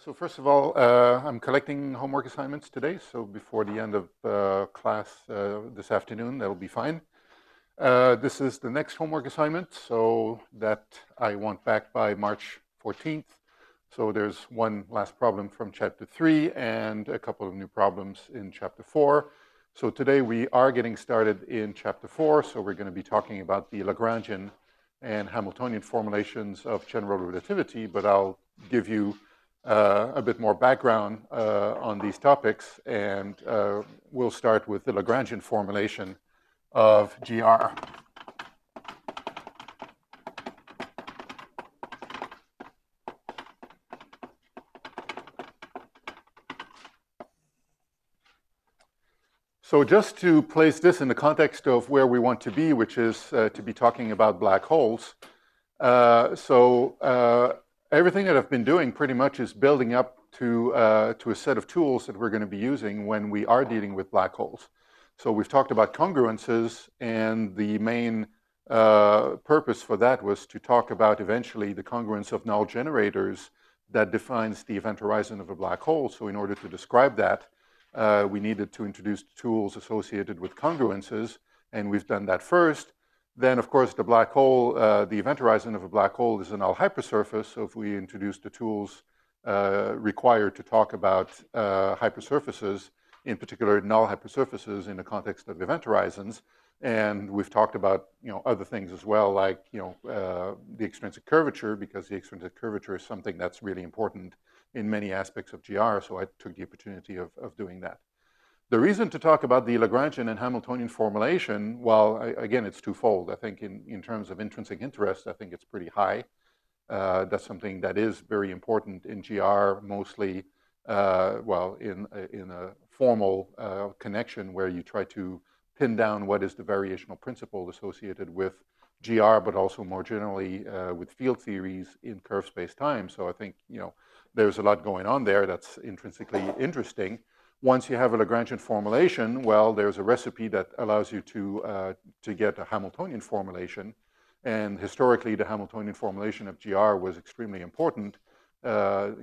So first of all, I'm collecting homework assignments today, so before the end of class this afternoon, that'll be fine. This is the next homework assignment, so that I want back by March 14th. So there's one last problem from chapter 3 and a couple of new problems in chapter 4. So today we are getting started in chapter 4, so we're going to be talking about the Lagrangian and Hamiltonian formulations of general relativity, but I'll give you a bit more background on these topics, and we'll start with the Lagrangian formulation of GR. So just to place this in the context of where we want to be, which is to be talking about black holes. Everything that I've been doing pretty much is building up to a set of tools that we're going to be using when we are dealing with black holes. So we've talked about congruences, and the main purpose for that was to talk about eventually the congruence of null generators that defines the event horizon of a black hole. So in order to describe that, we needed to introduce tools associated with congruences, and we've done that first. Then, of course, the black hole, the event horizon of a black hole is a null hypersurface. So if we introduce the tools required to talk about hypersurfaces, in particular null hypersurfaces in the context of event horizons, and we've talked about other things as well, like the extrinsic curvature, because the extrinsic curvature is something that's really important in many aspects of GR. So I took the opportunity of doing that. The reason to talk about the Lagrangian and Hamiltonian formulation, well, again, it's twofold. I think in terms of intrinsic interest, I think it's pretty high. That's something that is very important in GR, mostly, in a formal connection where you try to pin down what is the variational principle associated with GR, but also more generally with field theories in curved space-time. So I think there's a lot going on there that's intrinsically interesting. Once you have a Lagrangian formulation, well, there's a recipe that allows you to get a Hamiltonian formulation. And historically, the Hamiltonian formulation of GR was extremely important. That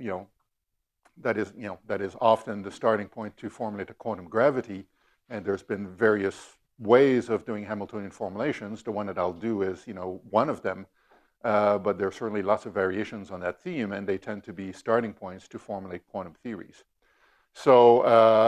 is often the starting point to formulate a quantum gravity. And there's been various ways of doing Hamiltonian formulations. The one that I'll do is, one of them. But there are certainly lots of variations on that theme, and they tend to be starting points to formulate quantum theories. So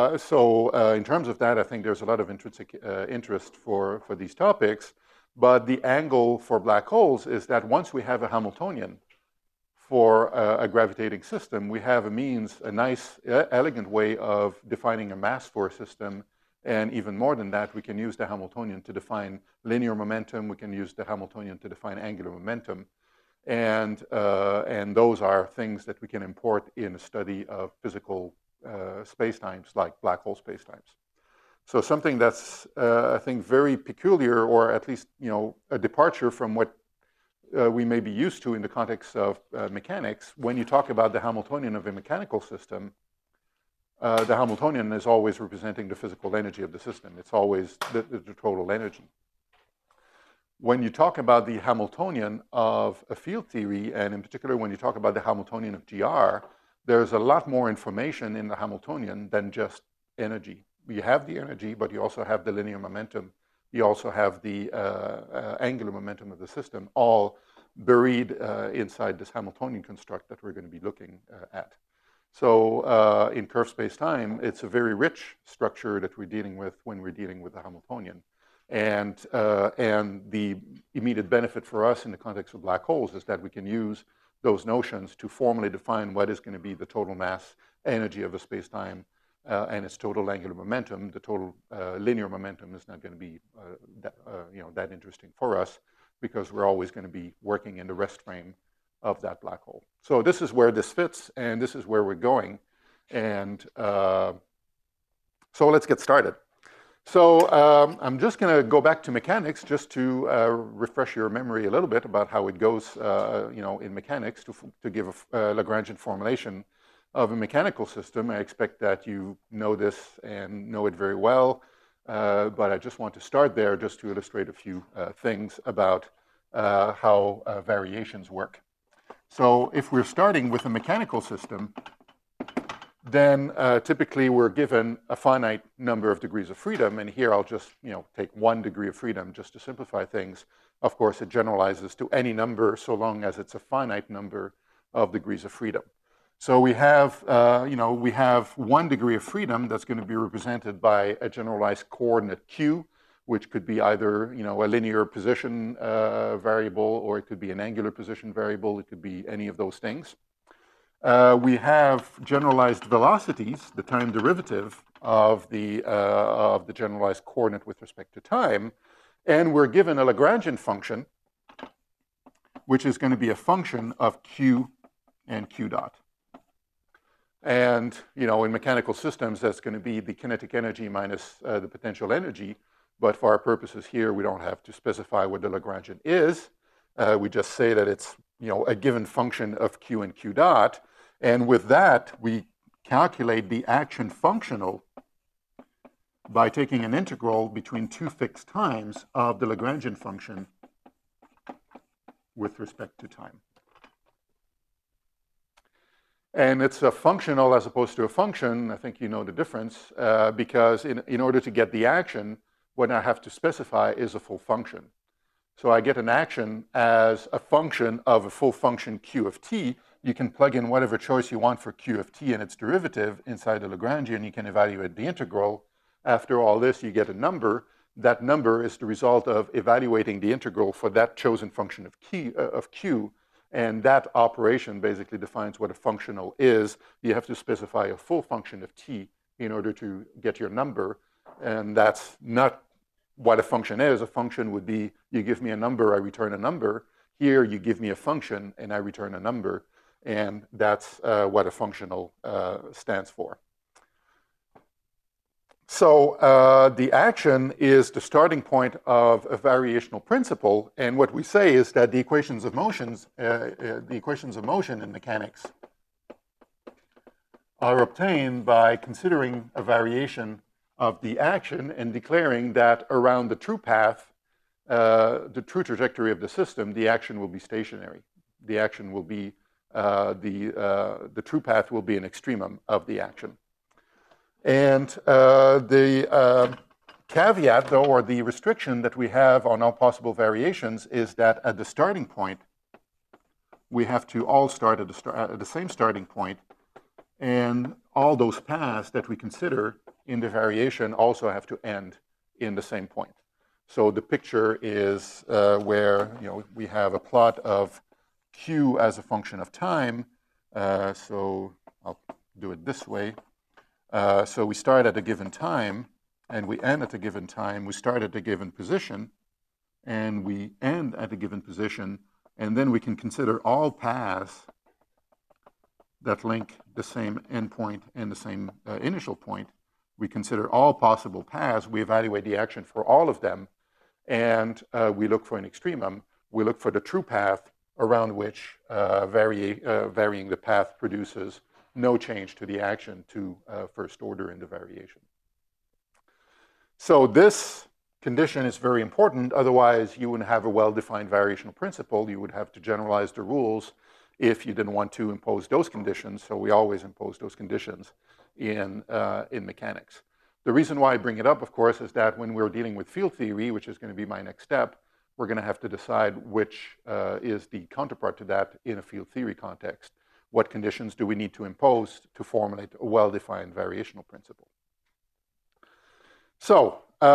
in terms of that, I think there's a lot of intrinsic interest for these topics. But the angle for black holes is that once we have a Hamiltonian for a gravitating system, we have a nice, elegant way of defining a mass for a system. And even more than that, we can use the Hamiltonian to define linear momentum. We can use the Hamiltonian to define angular momentum. And those are things that we can import in a study of physical spacetimes like black hole spacetimes. So something that's, I think, very peculiar, or at least, a departure from what we may be used to in the context of mechanics. When you talk about the Hamiltonian of a mechanical system, the Hamiltonian is always representing the physical energy of the system. It's always the total energy. When you talk about the Hamiltonian of a field theory, and in particular when you talk about the Hamiltonian of GR, there's a lot more information in the Hamiltonian than just energy. You have the energy, but you also have the linear momentum. You also have the angular momentum of the system, all buried inside this Hamiltonian construct that we're going to be looking at. So in curved space-time, it's a very rich structure that we're dealing with when we're dealing with the Hamiltonian. And the immediate benefit for us in the context of black holes is that we can use those notions to formally define what is going to be the total mass energy of a space-time and its total angular momentum. The total linear momentum is not going to be that interesting for us, because we're always going to be working in the rest frame of that black hole. So this is where this fits, and this is where we're going. And so let's get started. So I'm just going to go back to mechanics just to refresh your memory a little bit about how it goes, in mechanics to give a Lagrangian formulation of a mechanical system. I expect that you know this and know it very well, but I just want to start there just to illustrate a few things about how variations work. So if we're starting with a mechanical system, then typically we're given a finite number of degrees of freedom. And here I'll just take 1 degree of freedom just to simplify things. Of course, it generalizes to any number so long as it's a finite number of degrees of freedom. So we have, we have 1 degree of freedom that's going to be represented by a generalized coordinate q, which could be either a linear position variable, or it could be an angular position variable. It could be any of those things. We have generalized velocities, the time derivative of the generalized coordinate with respect to time, and we're given a Lagrangian function, which is going to be a function of q and q dot. And in mechanical systems, that's going to be the kinetic energy minus the potential energy. But for our purposes here, we don't have to specify what the Lagrangian is. We just say that it's a given function of q and q dot. And with that, we calculate the action functional by taking an integral between 2 fixed times of the Lagrangian function with respect to time. And it's a functional as opposed to a function. I think you know the difference, because in order to get the action, what I have to specify is a full function. So I get an action as a function of a full function q of t. You can plug in whatever choice you want for q of t and its derivative inside the Lagrangian. You can evaluate the integral. After all this, you get a number. That number is the result of evaluating the integral for that chosen function of q. And that operation basically defines what a functional is. You have to specify a full function of t in order to get your number. And that's not what a function is. A function would be, you give me a number, I return a number. Here, you give me a function, and I return a number. And that's what a functional stands for. So the action is the starting point of a variational principle. And what we say is that the equations of motion in mechanics are obtained by considering a variation of the action and declaring that around the true path, the true trajectory of the system, the action will be stationary. The action will be, the true path will be an extremum of the action. And the caveat, though, or the restriction that we have on all possible variations is that at the starting point, we have to all start at the same starting point, and all those paths that we consider in the variation also have to end in the same point. So the picture is where we have a plot of q as a function of time. So I'll do it this way. So we start at a given time, and we end at a given time. We start at a given position, and we end at a given position. And then we can consider all paths that link the same endpoint and the same initial point. We consider all possible paths. We evaluate the action for all of them, and we look for an extremum. We look for the true path around which varying the path produces no change to the action to first order in the variation. So this condition is very important. Otherwise, you wouldn't have a well-defined variational principle. You would have to generalize the rules if you didn't want to impose those conditions. So we always impose those conditions in mechanics. The reason why I bring it up, of course, is that when we're dealing with field theory, which is going to be my next step, we're going to have to decide which is the counterpart to that in a field theory context. What conditions do we need to impose to formulate a well-defined variational principle? So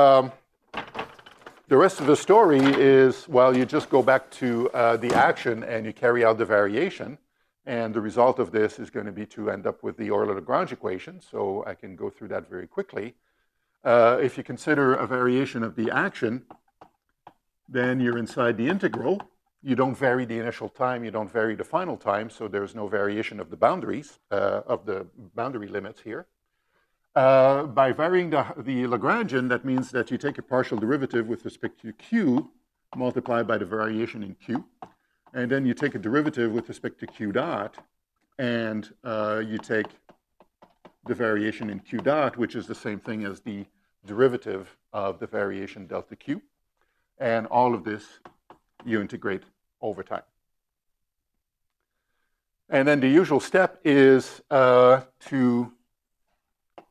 the rest of the story is, well, you just go back to the action and you carry out the variation. And the result of this is going to be to end up with the Euler-Lagrange equation. So I can go through that very quickly. If you consider a variation of the action, then you're inside the integral. You don't vary the initial time. You don't vary the final time. So there's no variation of the boundaries, of the boundary limits here. By varying the Lagrangian, that means that you take a partial derivative with respect to q multiplied by the variation in q. And then you take a derivative with respect to q dot, and you take the variation in q dot, which is the same thing as the derivative of the variation delta q. And all of this you integrate over time. And then the usual step is to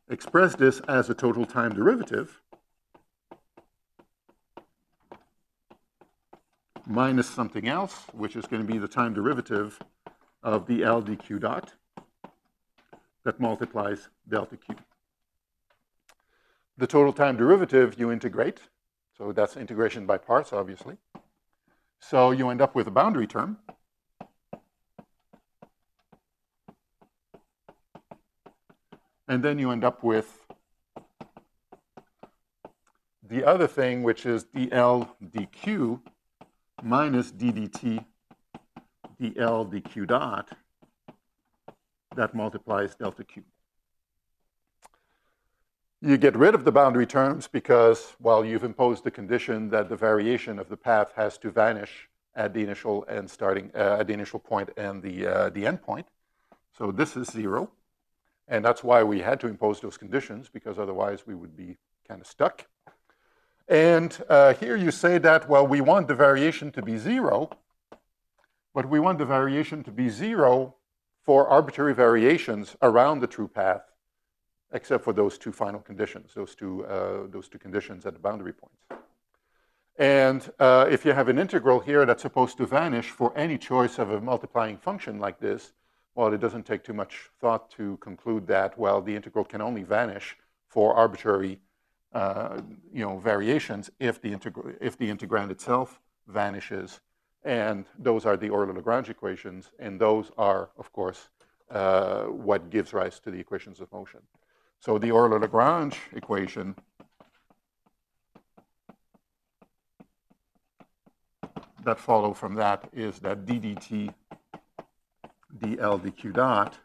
express this as a total time derivative minus something else, which is going to be the time derivative of dl dq dot that multiplies delta q. The total time derivative you integrate, so that's integration by parts, obviously. So you end up with a boundary term. And then you end up with the other thing, which is dl dq minus ddt dl dq dot that multiplies delta q. You get rid of the boundary terms because, well, you've imposed the condition that the variation of the path has to vanish at the initial and starting at the initial point and the end point. So this is 0. And that's why we had to impose those conditions, because otherwise we would be kind of stuck. And here you say that, well, we want the variation to be 0, but we want the variation to be 0 for arbitrary variations around the true path, except for those two final conditions, those two conditions at the boundary points. And if you have an integral here that's supposed to vanish for any choice of a multiplying function like this, well, it doesn't take too much thought to conclude that, well, the integral can only vanish for arbitrary variations if the integrand itself vanishes. And those are the Euler-Lagrange equations, and those are, of course, what gives rise to the equations of motion. So the Euler-Lagrange equation that follow from that is that ddt dl dq dot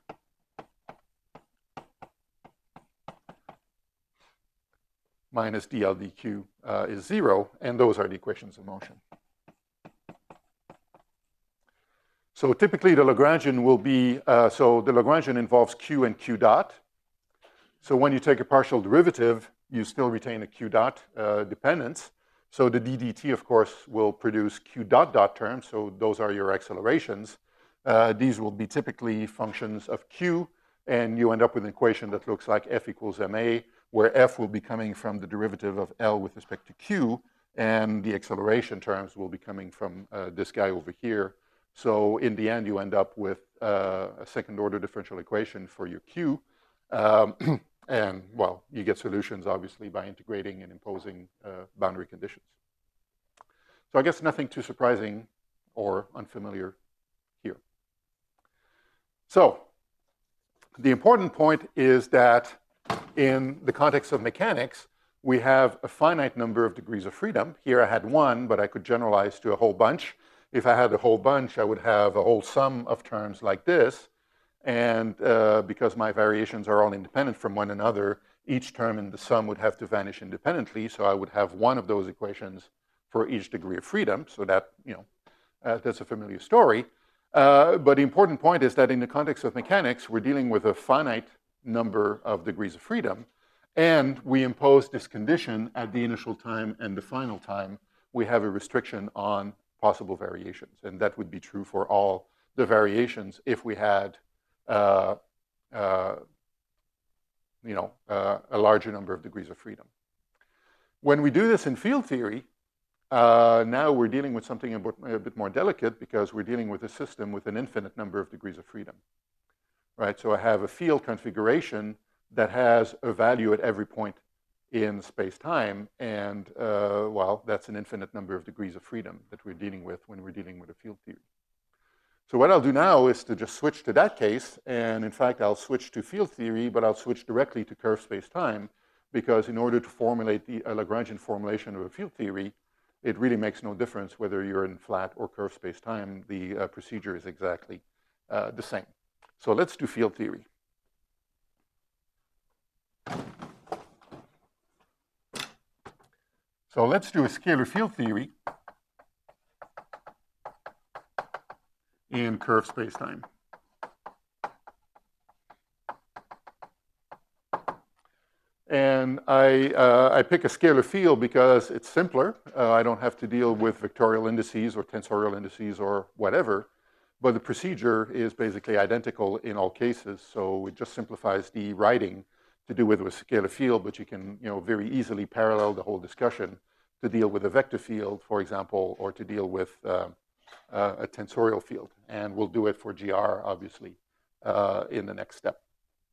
minus dl dq is 0, and those are the equations of motion. So typically the Lagrangian will be, so the Lagrangian involves q and q dot. So when you take a partial derivative, you still retain a q dot dependence. So the ddt, of course, will produce q dot dot terms, so those are your accelerations. These will be typically functions of q, and you end up with an equation that looks like f equals ma, where f will be coming from the derivative of L with respect to q, and the acceleration terms will be coming from this guy over here. So in the end, you end up with a second-order differential equation for your q. And, well, you get solutions, obviously, by integrating and imposing boundary conditions. So I guess nothing too surprising or unfamiliar here. So the important point is that in the context of mechanics, we have a finite number of degrees of freedom. Here I had one, but I could generalize to a whole bunch. If I had a whole bunch, I would have a whole sum of terms like this. And because my variations are all independent from one another, each term in the sum would have to vanish independently. So I would have one of those equations for each degree of freedom. So that, that's a familiar story. But the important point is that in the context of mechanics, we're dealing with a finite number of degrees of freedom. And we impose this condition at the initial time and the final time. We have a restriction on possible variations. And that would be true for all the variations if we had a larger number of degrees of freedom. When we do this in field theory, now we're dealing with something a bit more delicate, because we're dealing with a system with an infinite number of degrees of freedom. Right? So I have a field configuration that has a value at every point in space-time, and well, that's an infinite number of degrees of freedom that we're dealing with when we're dealing with a field theory. So what I'll do now is to just switch to that case, and in fact, I'll switch to field theory, but I'll switch directly to curved space-time, because in order to formulate the Lagrangian formulation of a field theory, it really makes no difference whether you're in flat or curved space-time. The procedure is exactly the same. So let's do field theory. So let's do a scalar field theory in curved space-time. And I pick a scalar field because it's simpler. I don't have to deal with vectorial indices or tensorial indices or whatever. But the procedure is basically identical in all cases. So it just simplifies the writing. to do with a scalar field, but you can very easily parallel the whole discussion to deal with a vector field, for example, or to deal with a tensorial field. And we'll do it for GR, obviously, in the next step.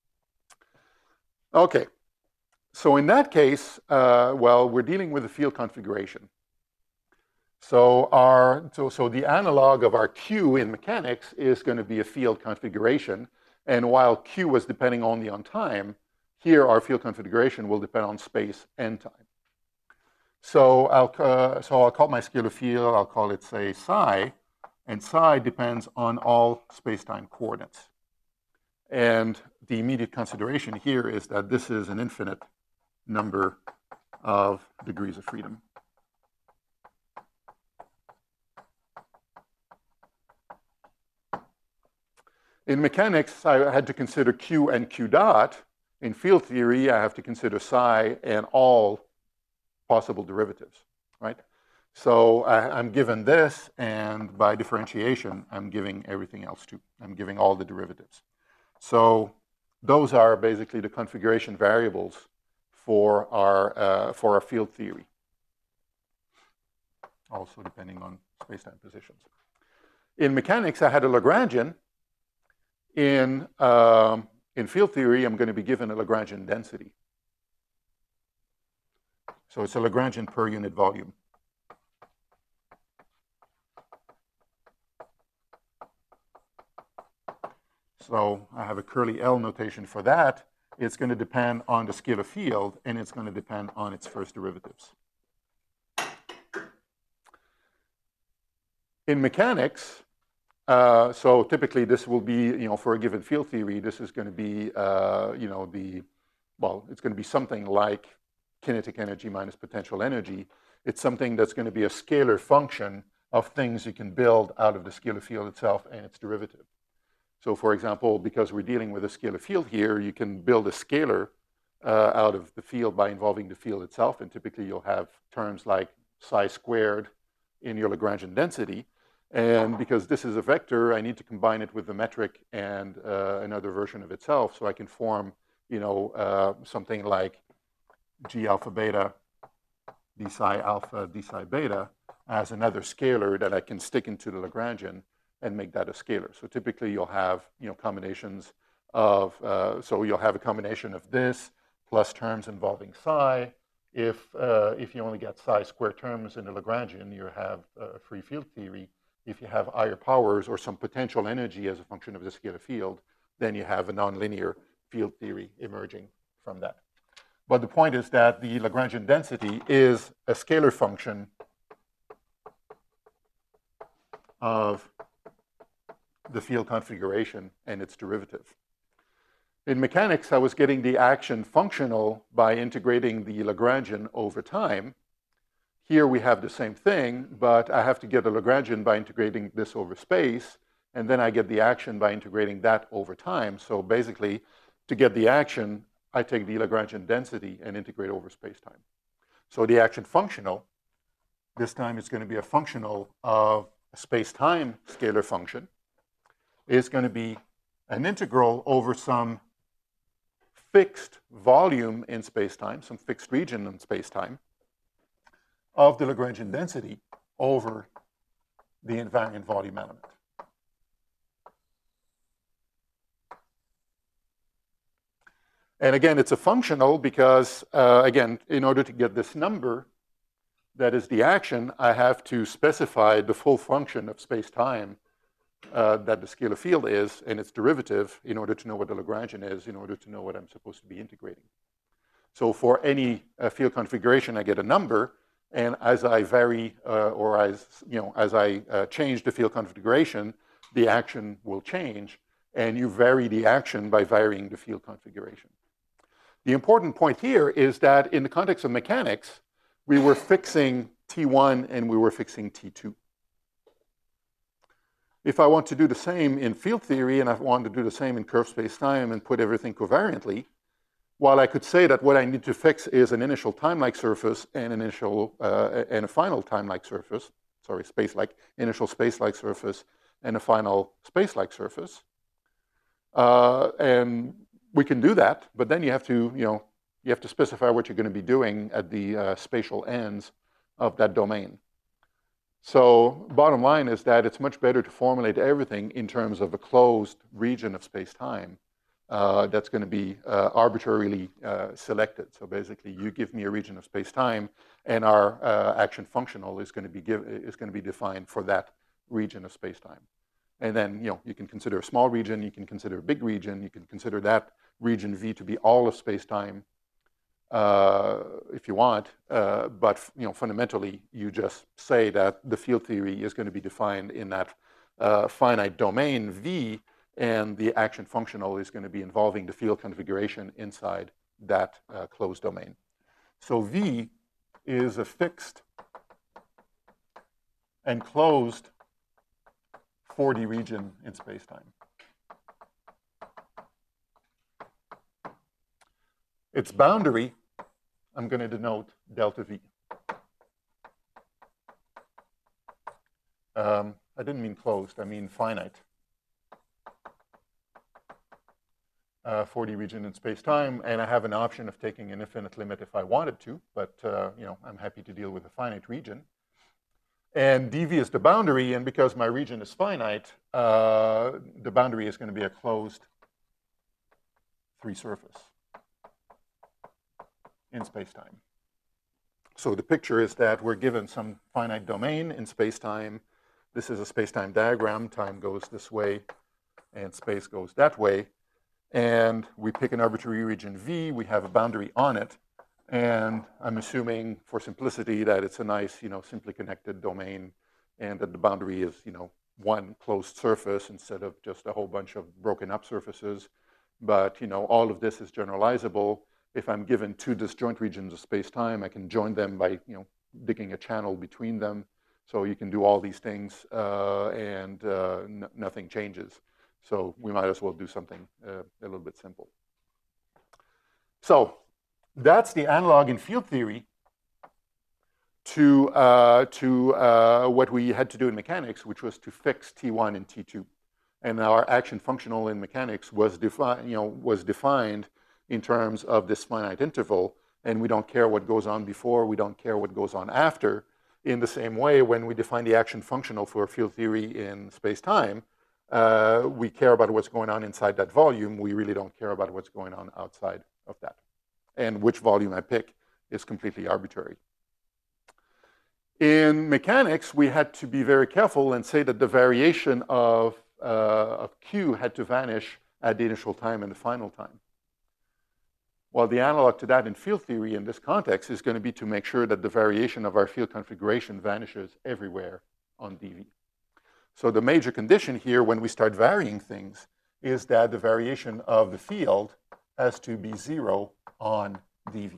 Okay, so in that case, well, we're dealing with a field configuration. So the analog of our Q in mechanics is going to be a field configuration. And while Q was depending only on time, here our field configuration will depend on space and time. So I'll call my scalar field, I'll call it, say, psi. And psi depends on all space-time coordinates. And the immediate consideration here is that this is an infinite number of degrees of freedom. In mechanics, I had to consider Q and Q dot. In field theory, I have to consider psi and all possible derivatives, right? So I'm given this, and by differentiation, I'm giving everything else too. I'm giving all the derivatives. So those are basically the configuration variables for our field theory, also depending on space-time positions. In mechanics, I had a Lagrangian. In field theory, I'm going to be given a Lagrangian density. So it's a Lagrangian per unit volume. So I have a curly L notation for that. It's going to depend on the scalar field, and it's going to depend on its first derivatives. In mechanics, so typically this will be, for a given field theory, this is going to be, it's going to be something like kinetic energy minus potential energy. It's something that's going to be a scalar function of things you can build out of the scalar field itself and its derivative. So for example, because we're dealing with a scalar field here, you can build a scalar out of the field by involving the field itself, and typically you'll have terms like psi squared in your Lagrangian density. And because this is a vector, I need to combine it with the metric and another version of itself, so I can form, something like G alpha beta d psi alpha d psi beta as another scalar that I can stick into the Lagrangian and make that a scalar. So typically you'll have, combinations of, so you'll have a combination of this plus terms involving psi. If you only get psi square terms in the Lagrangian, you have a free field theory. If you have higher powers or some potential energy as a function of the scalar field, then you have a nonlinear field theory emerging from that. But the point is that the Lagrangian density is a scalar function of the field configuration and its derivative. In mechanics, I was getting the action functional by integrating the Lagrangian over time. Here we have the same thing, but I have to get a Lagrangian by integrating this over space, and then I get the action by integrating that over time. So basically, to get the action, I take the Lagrangian density and integrate over space-time. So the action functional, this time it's going to be a functional of a space-time scalar function, is going to be an integral over some fixed volume in space-time, some fixed region in space-time, of the Lagrangian density over the invariant volume element. And again, it's a functional because, again, in order to get this number, that is the action, I have to specify the full function of space-time that the scalar field is and its derivative in order to know what the Lagrangian is, in order to know what I'm supposed to be integrating. So for any field configuration, I get a number, and as I vary or as I change the field configuration, the action will change, and you vary the action by varying the field configuration. The important point here is that in the context of mechanics, we were fixing T1 and we were fixing T2. If I want to do the same in field theory and I want to do the same in curved space-time and put everything covariantly, while I could say that what I need to fix is an initial time-like surface and and a final time-like surface, sorry, space-like, initial space-like surface and a final space-like surface, and we can do that, but then you have to, you have to specify what you're going to be doing at the spatial ends of that domain. So bottom line is that it's much better to formulate everything in terms of a closed region of space-time that's going to be arbitrarily selected. So basically, you give me a region of space-time, and our action functional is going to be defined for that region of space-time. And then you can consider a small region, you can consider a big region, you can consider that region V to be all of space-time if you want, but fundamentally you just say that the field theory is going to be defined in that finite domain V, and the action functional is going to be involving the field configuration inside that closed domain. So V is a fixed and closed 4D region in space-time. Its boundary, I'm going to denote delta V. I didn't mean closed, I mean finite. 4D region in space-time, and I have an option of taking an infinite limit if I wanted to, but I'm happy to deal with a finite region. And dV is the boundary, and because my region is finite, the boundary is going to be a closed free surface in space-time. So the picture is that we're given some finite domain in space-time. This is a space-time diagram. Time goes this way, and space goes that way. And we pick an arbitrary region V. We have a boundary on it. And I'm assuming, for simplicity, that it's a nice, simply connected domain, and that the boundary is, one closed surface instead of just a whole bunch of broken up surfaces. But, all of this is generalizable. If I'm given two disjoint regions of space-time, I can join them by, digging a channel between them. So you can do all these things, and nothing changes. So we might as well do something a little bit simple. So that's the analog in field theory to what we had to do in mechanics, which was to fix T1 and T2. And our action functional in mechanics was defined in terms of this finite interval, and we don't care what goes on before, we don't care what goes on after. In the same way, when we define the action functional for field theory in space-time, we care about what's going on inside that volume. We really don't care about what's going on outside of that. And which volume I pick is completely arbitrary. In mechanics, we had to be very careful and say that the variation of Q had to vanish at the initial time and the final time. Well, the analog to that in field theory in this context is going to be to make sure that the variation of our field configuration vanishes everywhere on dV. So the major condition here when we start varying things is that the variation of the field has to be 0 on dV.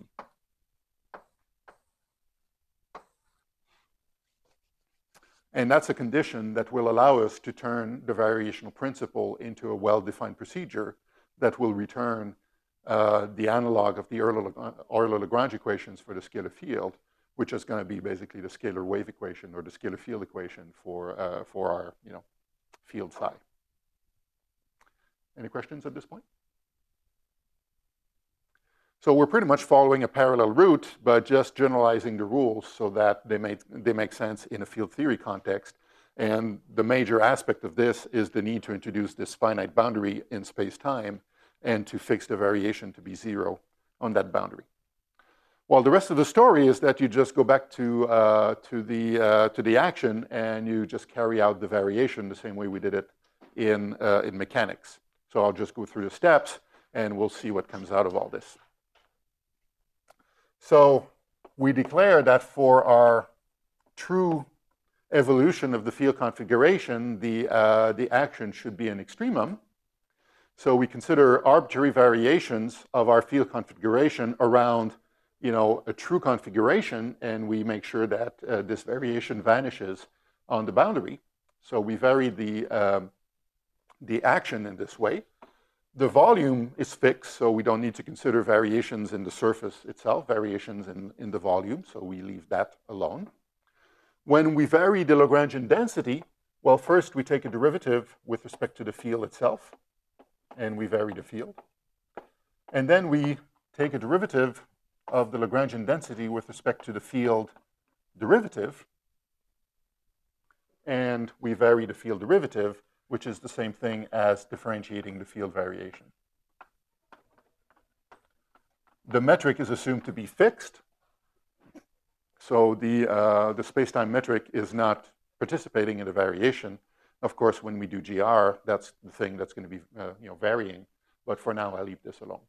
And that's a condition that will allow us to turn the variational principle into a well-defined procedure that will return the analog of the Euler-Lagrange equations for the scalar field, which is going to be basically the scalar wave equation or the scalar field equation for our field psi. Any questions at this point? So we're pretty much following a parallel route, but just generalizing the rules so that they make sense in a field theory context. And the major aspect of this is the need to introduce this finite boundary in space-time and to fix the variation to be 0 on that boundary. Well, the rest of the story is that you just go back to the action and you just carry out the variation the same way we did it in mechanics. So I'll just go through the steps and we'll see what comes out of all this. So we declare that for our true evolution of the field configuration, the action should be an extremum. So we consider arbitrary variations of our field configuration around a true configuration, and we make sure that this variation vanishes on the boundary. So we vary the action in this way. The volume is fixed, so we don't need to consider variations in the surface itself, variations in the volume, so we leave that alone. When we vary the Lagrangian density, well, first we take a derivative with respect to the field itself, and we vary the field. And then we take a derivative of the Lagrangian density with respect to the field derivative, and we vary the field derivative, which is the same thing as differentiating the field variation. The metric is assumed to be fixed, so the space-time metric is not participating in the variation. Of course, when we do GR, that's the thing that's going to be varying, but for now I'll leave this alone.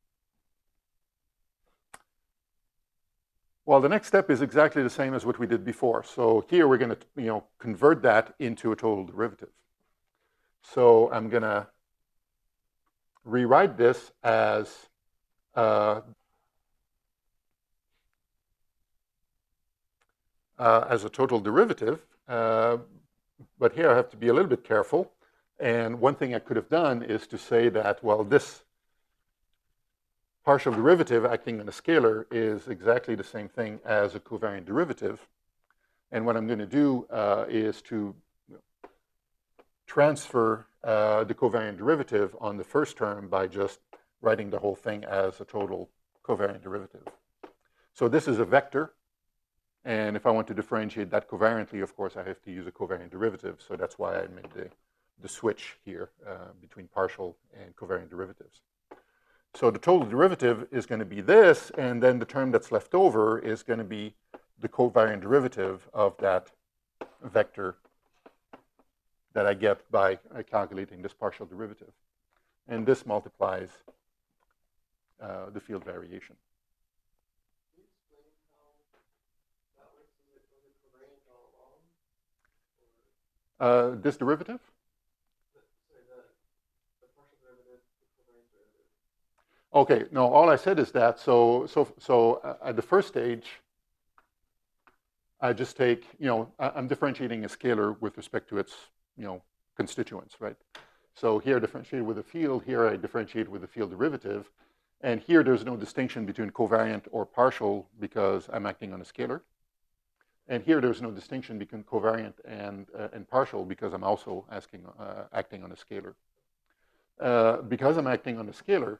Well, the next step is exactly the same as what we did before. So here we're going to convert that into a total derivative. So I'm going to rewrite this as a total derivative, but here I have to be a little bit careful. And one thing I could have done is to say that, well, this partial derivative acting on a scalar is exactly the same thing as a covariant derivative. And what I'm going to do is to transfer the covariant derivative on the first term by just writing the whole thing as a total covariant derivative. So this is a vector. And if I want to differentiate that covariantly, of course, I have to use a covariant derivative. So that's why I made the switch here between partial and covariant derivatives. So the total derivative is going to be this, and then the term that's left over is going to be the covariant derivative of that vector that I get by calculating this partial derivative. And this multiplies the field variation. Can you explain how that works? Was it covariant all along? This derivative? Sorry, the partial derivative, the covariant derivative. Okay, no, all I said is that, so at the first stage, I just take, I'm differentiating a scalar with respect to its, constituents, right? So here I differentiate with a field, here I differentiate with the field derivative, and here there's no distinction between covariant or partial because I'm acting on a scalar. And here there's no distinction between covariant and partial because I'm also acting on a scalar. Because I'm acting on a scalar,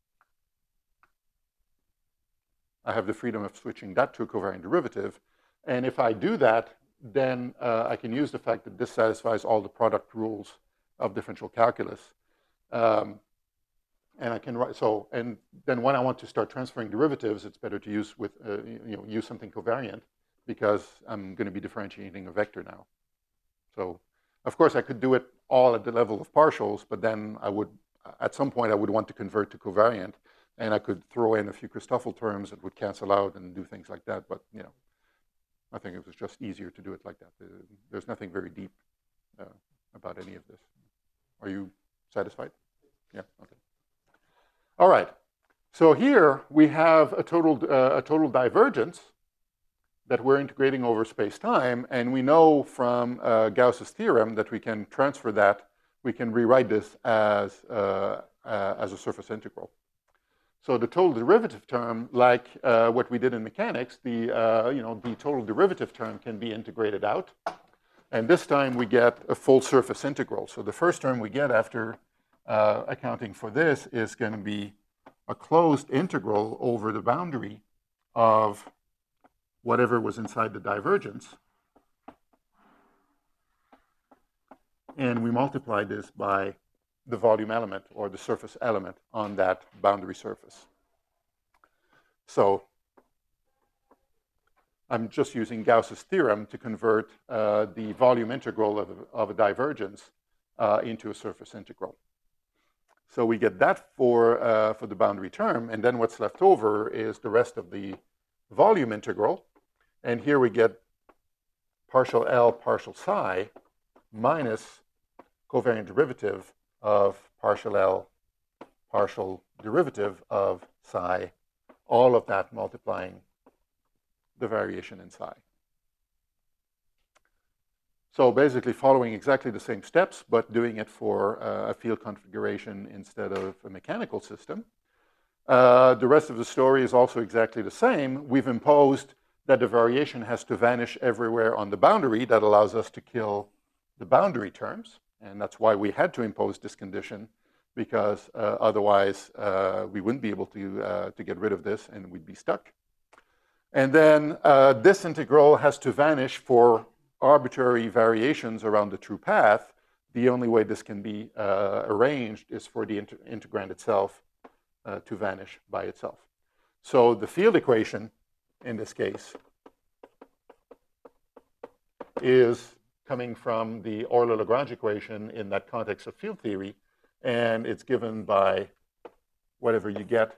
I have the freedom of switching that to a covariant derivative. And if I do that, then I can use the fact that this satisfies all the product rules of differential calculus. And I can write, and then when I want to start transferring derivatives, it's better to use use something covariant because I'm going to be differentiating a vector now. So of course I could do it all at the level of partials, but then at some point I would want to convert to covariant. And I could throw in a few Christoffel terms that would cancel out and do things like that. But, I think it was just easier to do it like that. There's nothing very deep about any of this. Are you satisfied? Yeah, okay. All right. So here we have a total divergence that we're integrating over space-time. And we know from Gauss's theorem that we can transfer that. We can rewrite this as a surface integral. So the total derivative term, like what we did in mechanics, the total derivative term can be integrated out. And this time we get a full surface integral. So the first term we get after accounting for this is going to be a closed integral over the boundary of whatever was inside the divergence. And we multiply this by the volume element or the surface element on that boundary surface. So I'm just using Gauss's theorem to convert the volume integral of a divergence into a surface integral. So we get that for the boundary term, and then what's left over is the rest of the volume integral. And here we get partial L partial psi minus covariant derivative of partial L partial derivative of psi, all of that multiplying the variation in psi. So basically following exactly the same steps, but doing it for a field configuration instead of a mechanical system. The rest of the story is also exactly the same. We've imposed that the variation has to vanish everywhere on the boundary. That allows us to kill the boundary terms. And that's why we had to impose this condition, because otherwise we wouldn't be able to get rid of this and we'd be stuck. And then this integral has to vanish for arbitrary variations around the true path. The only way this can be arranged is for the integrand itself to vanish by itself. So the field equation in this case is coming from the Euler-Lagrange equation in that context of field theory, and it's given by whatever you get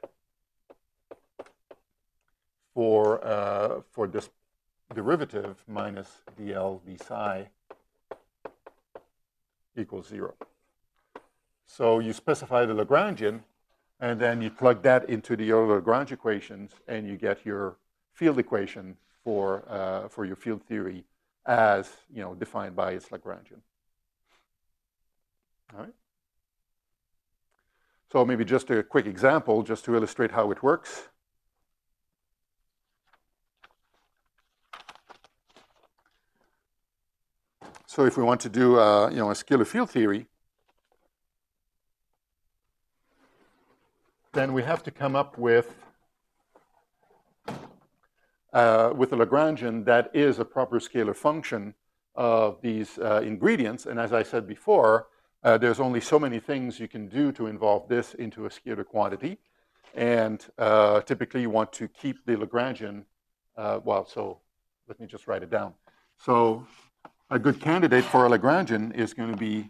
for this derivative minus dl d psi equals 0. So you specify the Lagrangian, and then you plug that into the Euler-Lagrange equations, and you get your field equation for your field theory as defined by its Lagrangian. All right. So maybe just a quick example, just to illustrate how it works. So if we want to do a scalar field theory, then we have to come up with a Lagrangian that is a proper scalar function of these ingredients. And as I said before, there's only so many things you can do to involve this into a scalar quantity. And typically you want to keep the Lagrangian, so let me just write it down. So a good candidate for a Lagrangian is going to be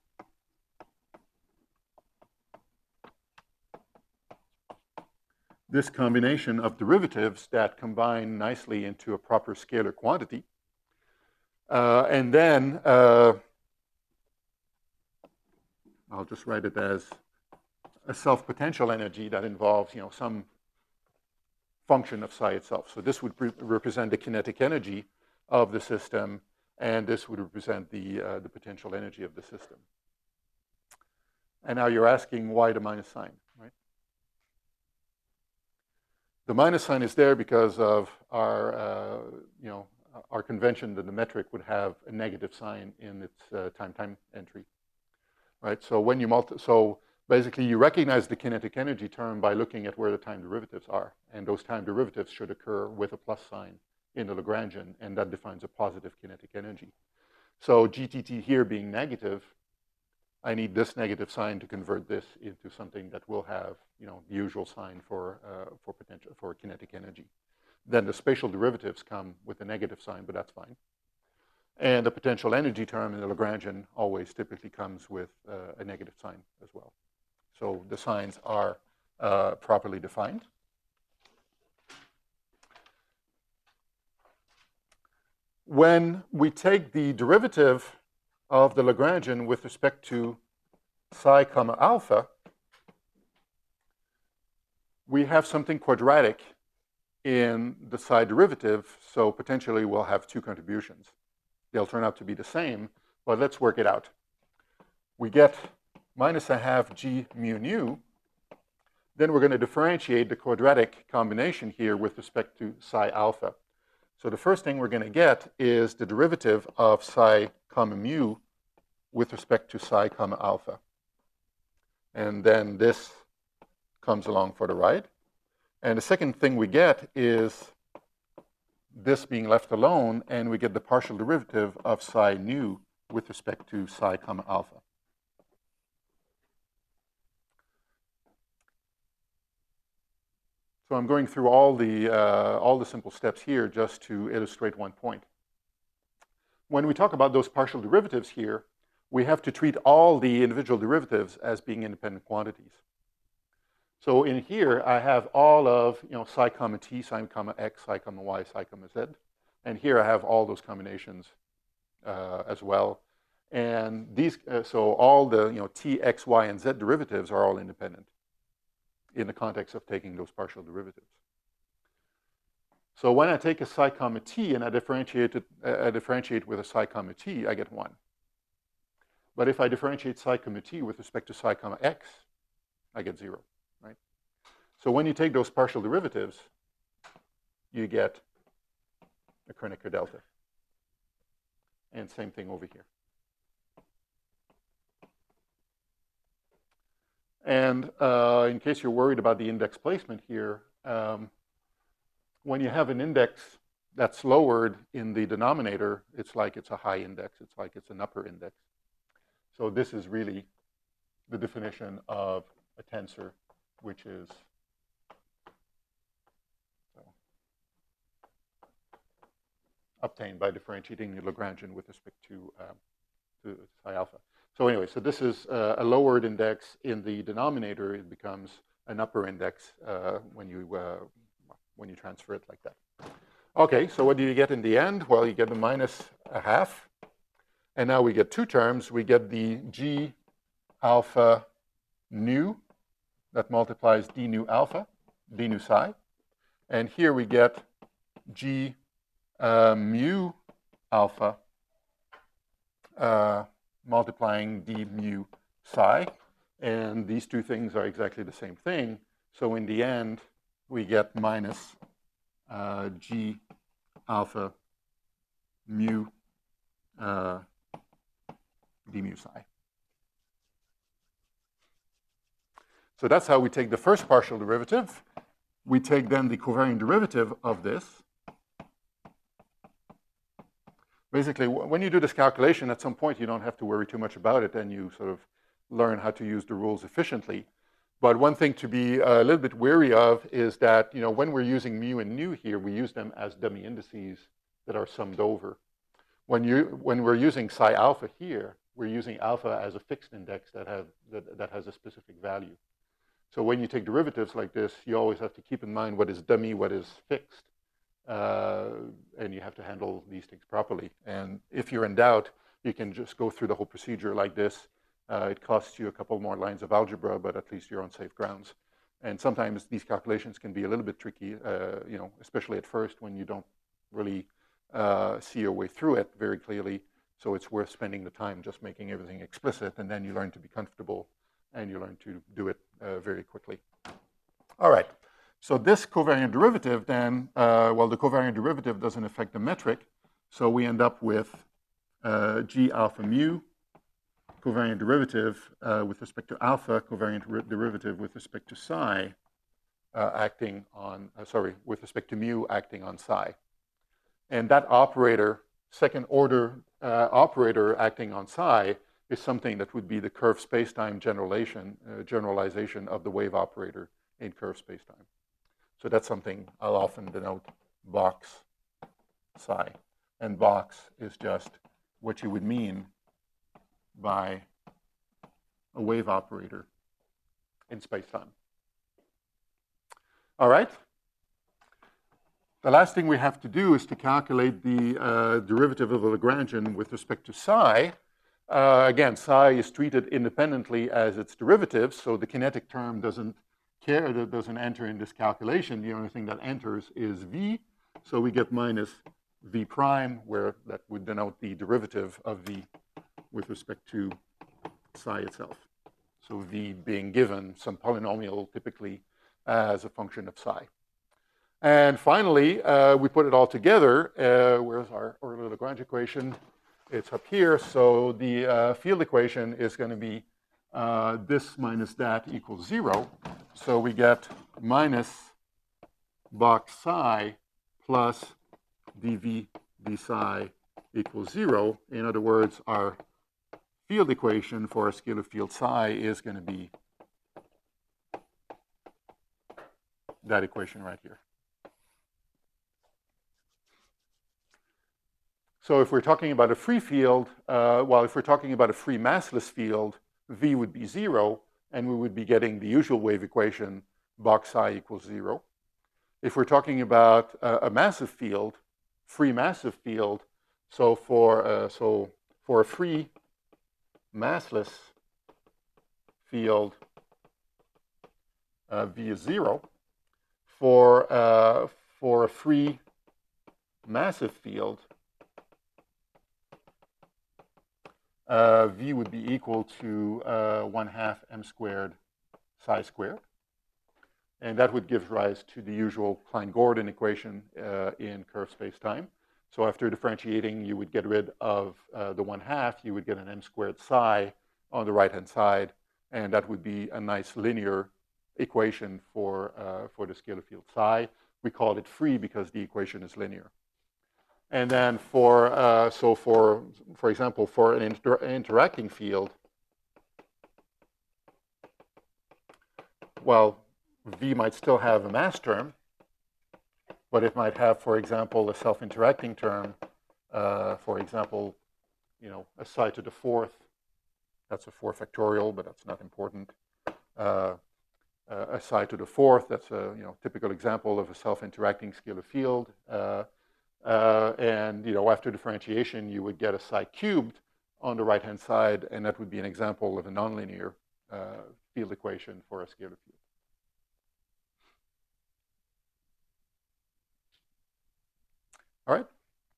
this combination of derivatives that combine nicely into a proper scalar quantity. And then I'll just write it as a self-potential energy that involves some function of psi itself. So this would represent the kinetic energy of the system, and this would represent the potential energy of the system. And now you're asking why the minus sign, right? The minus sign is there because of our convention that the metric would have a negative sign in its time entry, right? So when you basically you recognize the kinetic energy term by looking at where the time derivatives are, and those time derivatives should occur with a plus sign in the Lagrangian, and that defines a positive kinetic energy. So GTT here being negative, I need this negative sign to convert this into something that will have, the usual sign for kinetic energy. Then the spatial derivatives come with a negative sign, but that's fine. And the potential energy term in the Lagrangian always typically comes with a negative sign as well. So the signs are properly defined. When we take the derivative of the Lagrangian with respect to psi comma alpha, we have something quadratic in the psi derivative, so potentially we'll have two contributions. They'll turn out to be the same, but let's work it out. We get minus a half g mu nu. Then we're going to differentiate the quadratic combination here with respect to psi alpha. So the first thing we're going to get is the derivative of psi comma mu with respect to psi comma alpha. And then this comes along for the ride. And the second thing we get is this being left alone, and we get the partial derivative of psi nu with respect to psi comma alpha. So I'm going through all the simple steps here just to illustrate one point. When we talk about those partial derivatives here, we have to treat all the individual derivatives as being independent quantities. So in here, I have all of psi comma t, psi comma x, psi comma y, psi comma z. And here I have all those combinations as well. And these, so all the t, x, y, and z derivatives are all independent in the context of taking those partial derivatives. So when I take a psi comma t and I differentiate with a psi comma t, I get 1. But if I differentiate psi comma t with respect to psi comma x, I get 0, right? So when you take those partial derivatives, you get a Kronecker delta. And same thing over here. And in case you're worried about the index placement here, when you have an index that's lowered in the denominator, it's like it's a high index. It's like it's an upper index. So this is really the definition of a tensor, which is obtained by differentiating the Lagrangian with respect to psi alpha. So anyway, so this is a lowered index in the denominator. It becomes an upper index when you transfer it like that. Okay, so what do you get in the end? Well, you get the minus a half. And now we get two terms. We get the G alpha nu that multiplies d nu alpha, d nu psi. And here we get G mu alpha multiplying d mu psi. And these two things are exactly the same thing. So in the end, we get minus G alpha mu d mu psi. So that's how we take the first partial derivative. We take then the covariant derivative of this. Basically, when you do this calculation, at some point you don't have to worry too much about it, and you sort of learn how to use the rules efficiently. But one thing to be a little bit wary of is that, you know, when we're using mu and nu here, we use them as dummy indices that are summed over. When we're using psi alpha here, we're using alpha as a fixed index that has a specific value. So when you take derivatives like this, you always have to keep in mind what is dummy, what is fixed, and you have to handle these things properly. And if you're in doubt, you can just go through the whole procedure like this. It costs you a couple more lines of algebra, but at least you're on safe grounds. And sometimes these calculations can be a little bit tricky, you know, especially at first when you don't really see your way through it very clearly. So it's worth spending the time just making everything explicit, and then you learn to be comfortable and you learn to do it very quickly. All right. So this covariant derivative then, well, the covariant derivative doesn't affect the metric. So we end up with G alpha mu covariant derivative with respect to alpha, covariant derivative with respect to psi acting on, with respect to mu acting on psi. And that operator, second order operator acting on psi, is something that would be the curved spacetime generalization of the wave operator in curved spacetime. So that's something I'll often denote box psi. And box is just what you would mean by a wave operator in spacetime. All right. The last thing we have to do is to calculate the derivative of the Lagrangian with respect to psi. Again, psi is treated independently as its derivative, so the kinetic term doesn't enter in this calculation. The only thing that enters is v, so we get minus v prime, where that would denote the derivative of v with respect to psi itself. So v being given some polynomial typically as a function of psi. And finally, we put it all together. Where's our Euler Lagrange equation? It's up here. So the field equation is going to be this minus that equals 0. So we get minus box psi plus dv d psi equals 0. In other words, our field equation for a scalar field psi is going to be that equation right here. So if we're talking about a free field, if we're talking about a free massless field, v would be 0, and we would be getting the usual wave equation, box psi equals 0. If we're talking about a massive field, free massive field, so for a free massless field, v is 0. For a free massive field, v would be equal to 1/2 m squared psi squared. And that would give rise to the usual Klein-Gordon equation in curved spacetime. So after differentiating, you would get rid of the 1/2. You would get an m squared psi on the right-hand side. And that would be a nice linear equation for the scalar field psi. We call it free because the equation is linear. And then for example, for an interacting field, well, V might still have a mass term, but it might have, for example, a self-interacting term. For example, a psi to the fourth. That's a 4 factorial, but that's not important. A psi to the fourth. That's a typical example of a self-interacting scalar field. And after differentiation, you would get a psi cubed on the right-hand side, and that would be an example of a nonlinear field equation for a scalar field. All right.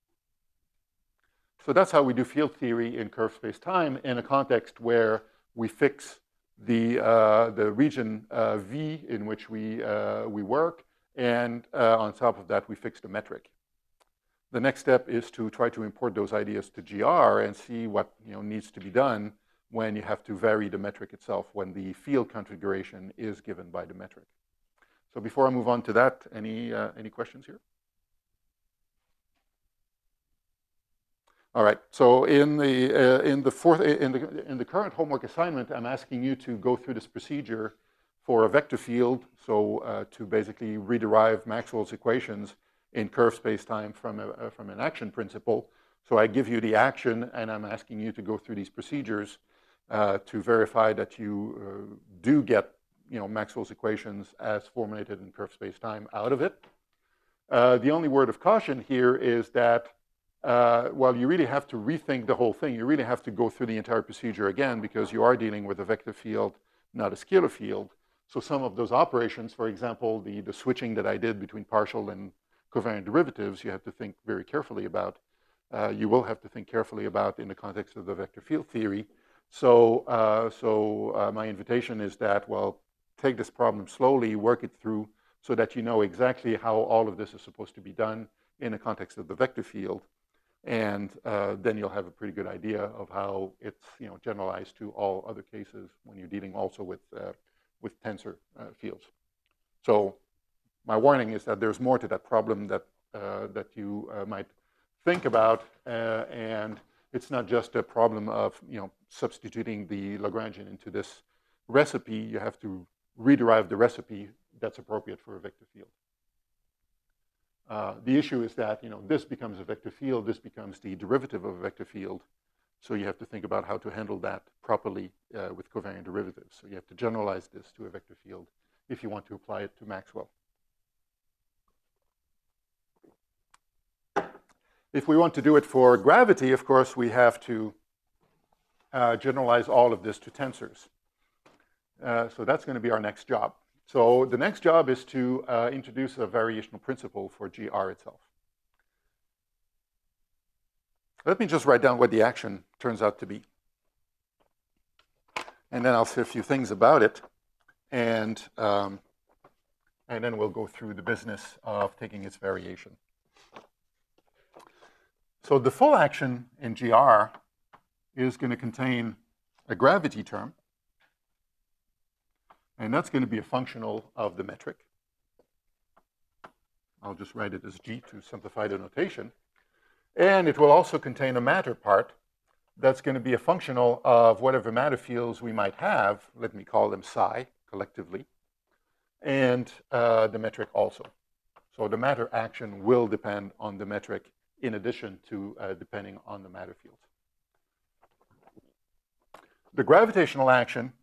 So that's how we do field theory in curved space-time in a context where we fix the region V in which we work, and on top of that, we fix the metric. The next step is to try to import those ideas to GR and see what needs to be done when you have to vary the metric itself, when the field configuration is given by the metric. So before I move on to that, any questions here? All right. So in the current homework assignment, I'm asking you to go through this procedure for a vector field. So to basically rederive Maxwell's equations in curved space-time from an action principle. So I give you the action, and I'm asking you to go through these procedures to verify that you do get Maxwell's equations as formulated in curved space-time out of it. The only word of caution here is that well, you really have to rethink the whole thing. You really have to go through the entire procedure again because you are dealing with a vector field, not a scalar field. So some of those operations, for example, the switching that I did between partial and covariant derivatives, you have to think very carefully about. You will have to think carefully about in the context of the vector field theory. So my invitation is that, well, take this problem slowly, work it through so that you know exactly how all of this is supposed to be done in the context of the vector field. And then you'll have a pretty good idea of how it's generalized to all other cases when you're dealing also with tensor fields. So my warning is that there's more to that problem that you might think about, and it's not just a problem of substituting the Lagrangian into this recipe. You have to rederive the recipe that's appropriate for a vector field. The issue is that this becomes a vector field, this becomes the derivative of a vector field, so you have to think about how to handle that properly with covariant derivatives. So you have to generalize this to a vector field if you want to apply it to Maxwell. If we want to do it for gravity, of course, we have to generalize all of this to tensors. So that's going to be our next job. So the next job is to introduce a variational principle for GR itself. Let me just write down what the action turns out to be. And then I'll say a few things about it. And then we'll go through the business of taking its variation. So the full action in GR is going to contain a gravity term. And that's going to be a functional of the metric. I'll just write it as G to simplify the notation. And it will also contain a matter part that's going to be a functional of whatever matter fields we might have. Let me call them psi collectively. And the metric also. So the matter action will depend on the metric in addition to depending on the matter fields. The gravitational action,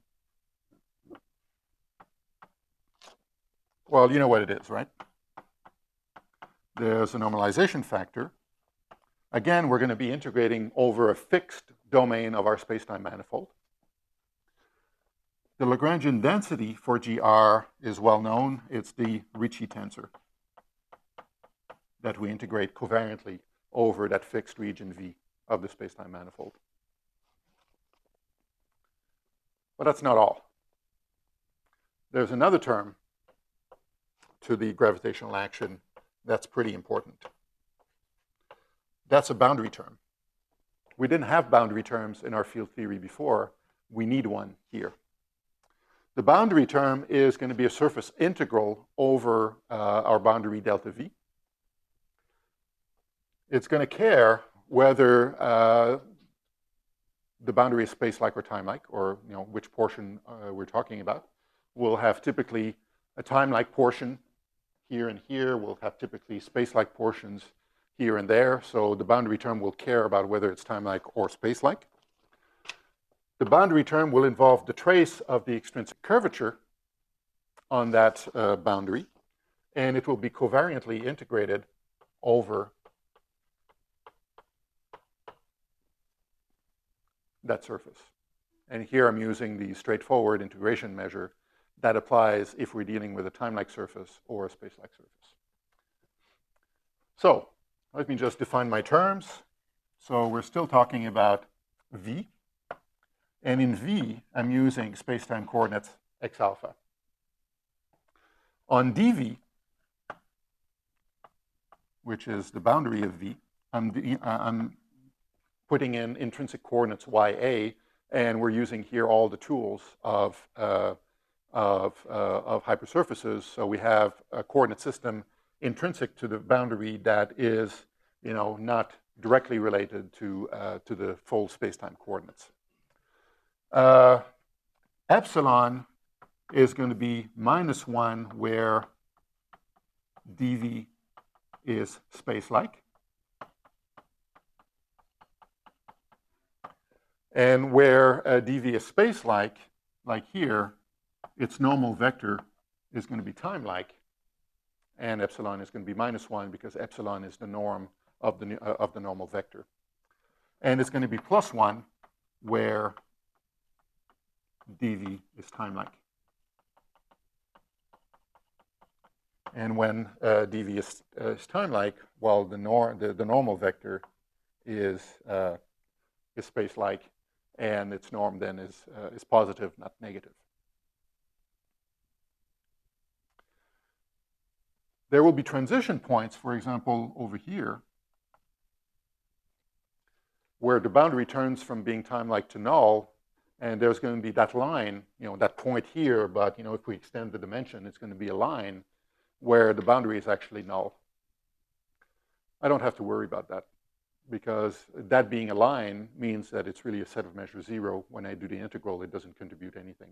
well, you know what it is, right? There's a normalization factor. Again, we're going to be integrating over a fixed domain of our spacetime manifold. The Lagrangian density for GR is well known. It's the Ricci tensor that we integrate covariantly over that fixed region V of the spacetime manifold. But that's not all. There's another term to the gravitational action that's pretty important. That's a boundary term. We didn't have boundary terms in our field theory before. We need one here. The boundary term is going to be a surface integral over our boundary delta V. It's going to care whether the boundary is space-like or time-like, or which portion we're talking about. We'll have typically a time-like portion here and here. We'll have typically space-like portions here and there. So the boundary term will care about whether it's time-like or space-like. The boundary term will involve the trace of the extrinsic curvature on that boundary, and it will be covariantly integrated over that surface. And here I'm using the straightforward integration measure that applies if we're dealing with a time-like surface or a space-like surface. So let me just define my terms. So we're still talking about V. And in V, I'm using space-time coordinates x alpha. On dV, which is the boundary of V, I'm putting in intrinsic coordinates ya, and we're using here all the tools of hypersurfaces. So we have a coordinate system intrinsic to the boundary that is, not directly related to the full space-time coordinates. Epsilon is going to be -1 where dV is space-like. And where dV is space-like, like here, its normal vector is going to be time-like, and epsilon is going to be -1 because epsilon is the norm of the normal vector. And it's going to be +1 where dV is time-like. And when dV is time-like, well, the normal vector is space-like, and its norm then is positive, not negative. There will be transition points, for example, over here, where the boundary turns from being time-like to null, and there's going to be that line, that point here, but if we extend the dimension, it's going to be a line where the boundary is actually null. I don't have to worry about that, because that being a line means that it's really a set of measure 0. When I do the integral, it doesn't contribute anything.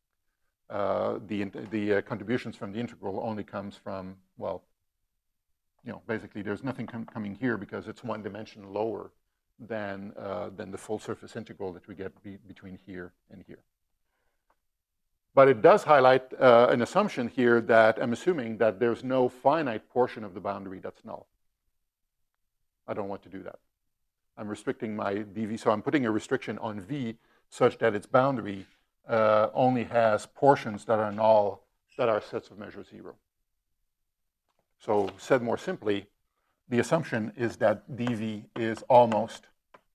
The contributions from the integral only comes from, well, basically there's nothing coming here because it's one dimension lower than the full surface integral that we get between here and here. But it does highlight an assumption here that I'm assuming that there's no finite portion of the boundary that's null. I don't want to do that. I'm restricting my dV, so I'm putting a restriction on V such that its boundary only has portions that are null, that are sets of measure 0. So said more simply, the assumption is that dV is almost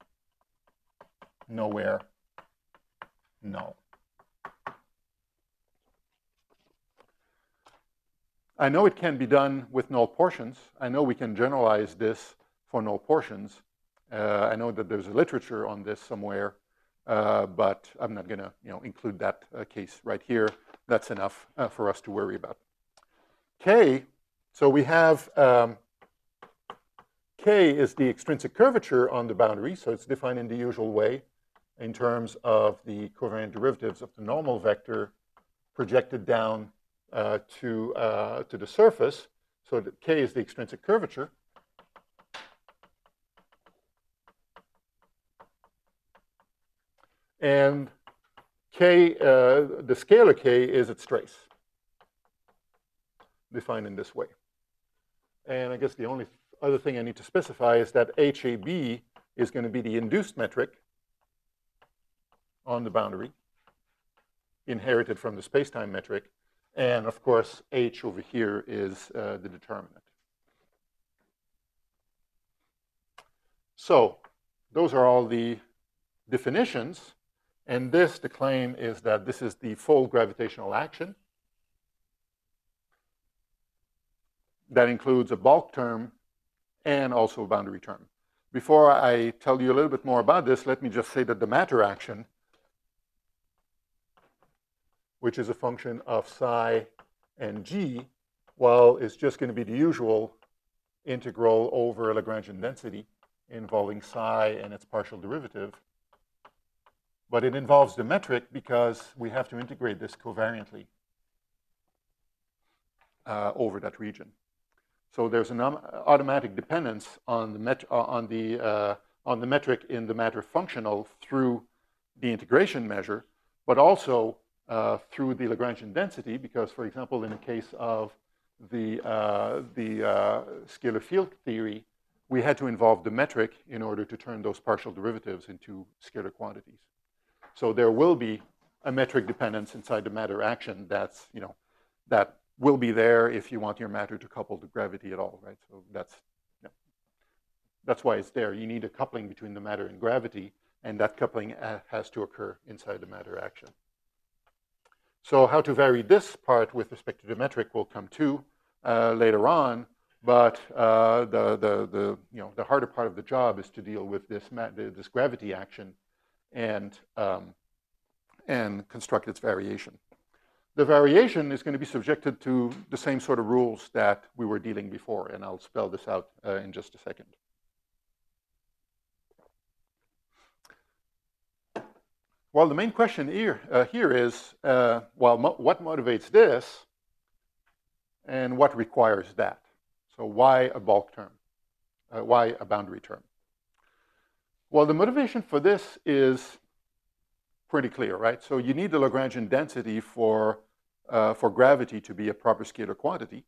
nowhere null. I know it can be done with null portions. I know we can generalize this for null portions. I know that there's a literature on this somewhere, but I'm not going to include that case right here. That's enough for us to worry about. K, so we have K is the extrinsic curvature on the boundary, so it's defined in the usual way in terms of the covariant derivatives of the normal vector projected down to the surface. So that K is the extrinsic curvature. And K, the scalar K is its trace, defined in this way. And I guess the only other thing I need to specify is that HAB is going to be the induced metric on the boundary, inherited from the space-time metric. And of course, H over here is the determinant. So those are all the definitions. And this, the claim is that this is the full gravitational action. That includes a bulk term and also a boundary term. Before I tell you a little bit more about this, let me just say that the matter action which is a function of psi and g, well, it's just going to be the usual integral over a Lagrangian density involving psi and its partial derivative. But it involves the metric because we have to integrate this covariantly over that region. So there's an automatic dependence on the metric in the matter functional through the integration measure, but also through the Lagrangian density, because, for example, in the case of the scalar field theory, we had to involve the metric in order to turn those partial derivatives into scalar quantities. So there will be a metric dependence inside the matter action that's, that will be there if you want your matter to couple to gravity at all, right? So that's why it's there. You need a coupling between the matter and gravity, and that coupling has to occur inside the matter action. So how to vary this part with respect to the metric will come to later on, but the harder part of the job is to deal with this gravity action and construct its variation. The variation is going to be subjected to the same sort of rules that we were dealing before, and I'll spell this out in just a second. Well, the main question here is, what motivates this and what requires that? So why a bulk term? Why a boundary term? Well, the motivation for this is pretty clear, right? So you need the Lagrangian density for gravity to be a proper scalar quantity.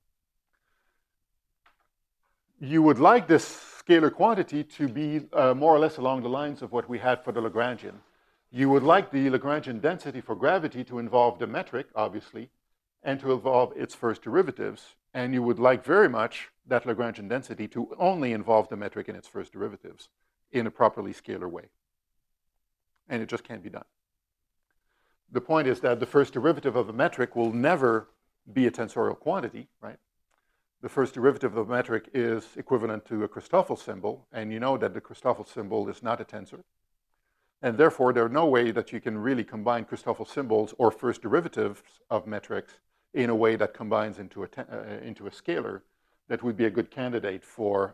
You would like this scalar quantity to be more or less along the lines of what we had for the Lagrangian. You would like the Lagrangian density for gravity to involve the metric, obviously, and to involve its first derivatives. And you would like very much that Lagrangian density to only involve the metric and its first derivatives in a properly scalar way. And it just can't be done. The point is that the first derivative of a metric will never be a tensorial quantity, right? The first derivative of a metric is equivalent to a Christoffel symbol, and you know that the Christoffel symbol is not a tensor. And therefore, there's no way that you can really combine Christoffel symbols or first derivatives of metrics in a way that combines into a scalar that would be a good candidate for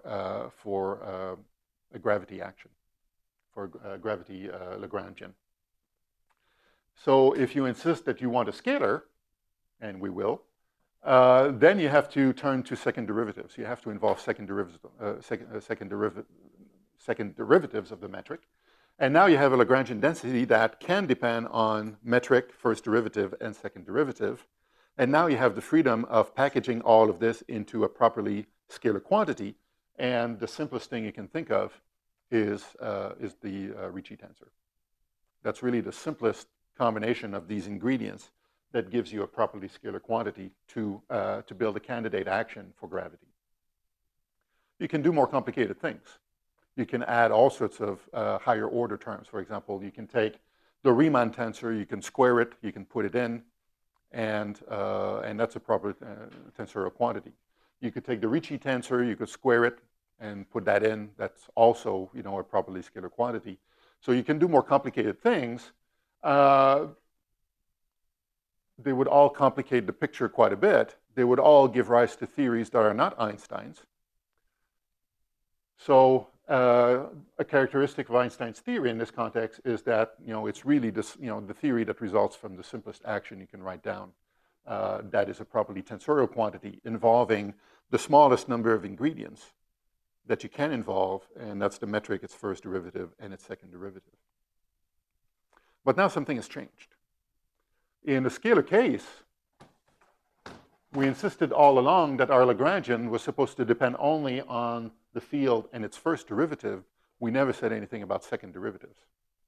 a gravity action, for a gravity Lagrangian. So if you insist that you want a scalar, and we will, then you have to turn to second derivatives. You have to involve second derivatives of the metric. And now you have a Lagrangian density that can depend on metric, first derivative, and second derivative. And now you have the freedom of packaging all of this into a properly scalar quantity. And the simplest thing you can think of is the Ricci tensor. That's really the simplest combination of these ingredients that gives you a properly scalar quantity to build a candidate action for gravity. You can do more complicated things. You can add all sorts of higher order terms. For example, you can take the Riemann tensor, you can square it, you can put it in, and that's a proper tensorial quantity. You could take the Ricci tensor, you could square it and put that in. That's also, a properly scalar quantity. So you can do more complicated things. They would all complicate the picture quite a bit. They would all give rise to theories that are not Einstein's. So a characteristic of Einstein's theory in this context is that it's really this, the theory that results from the simplest action you can write down. That is a properly tensorial quantity involving the smallest number of ingredients that you can involve, and that's the metric, its first derivative, and its second derivative. But now something has changed. In the scalar case, we insisted all along that our Lagrangian was supposed to depend only on the field and its first derivative. We never said anything about second derivatives.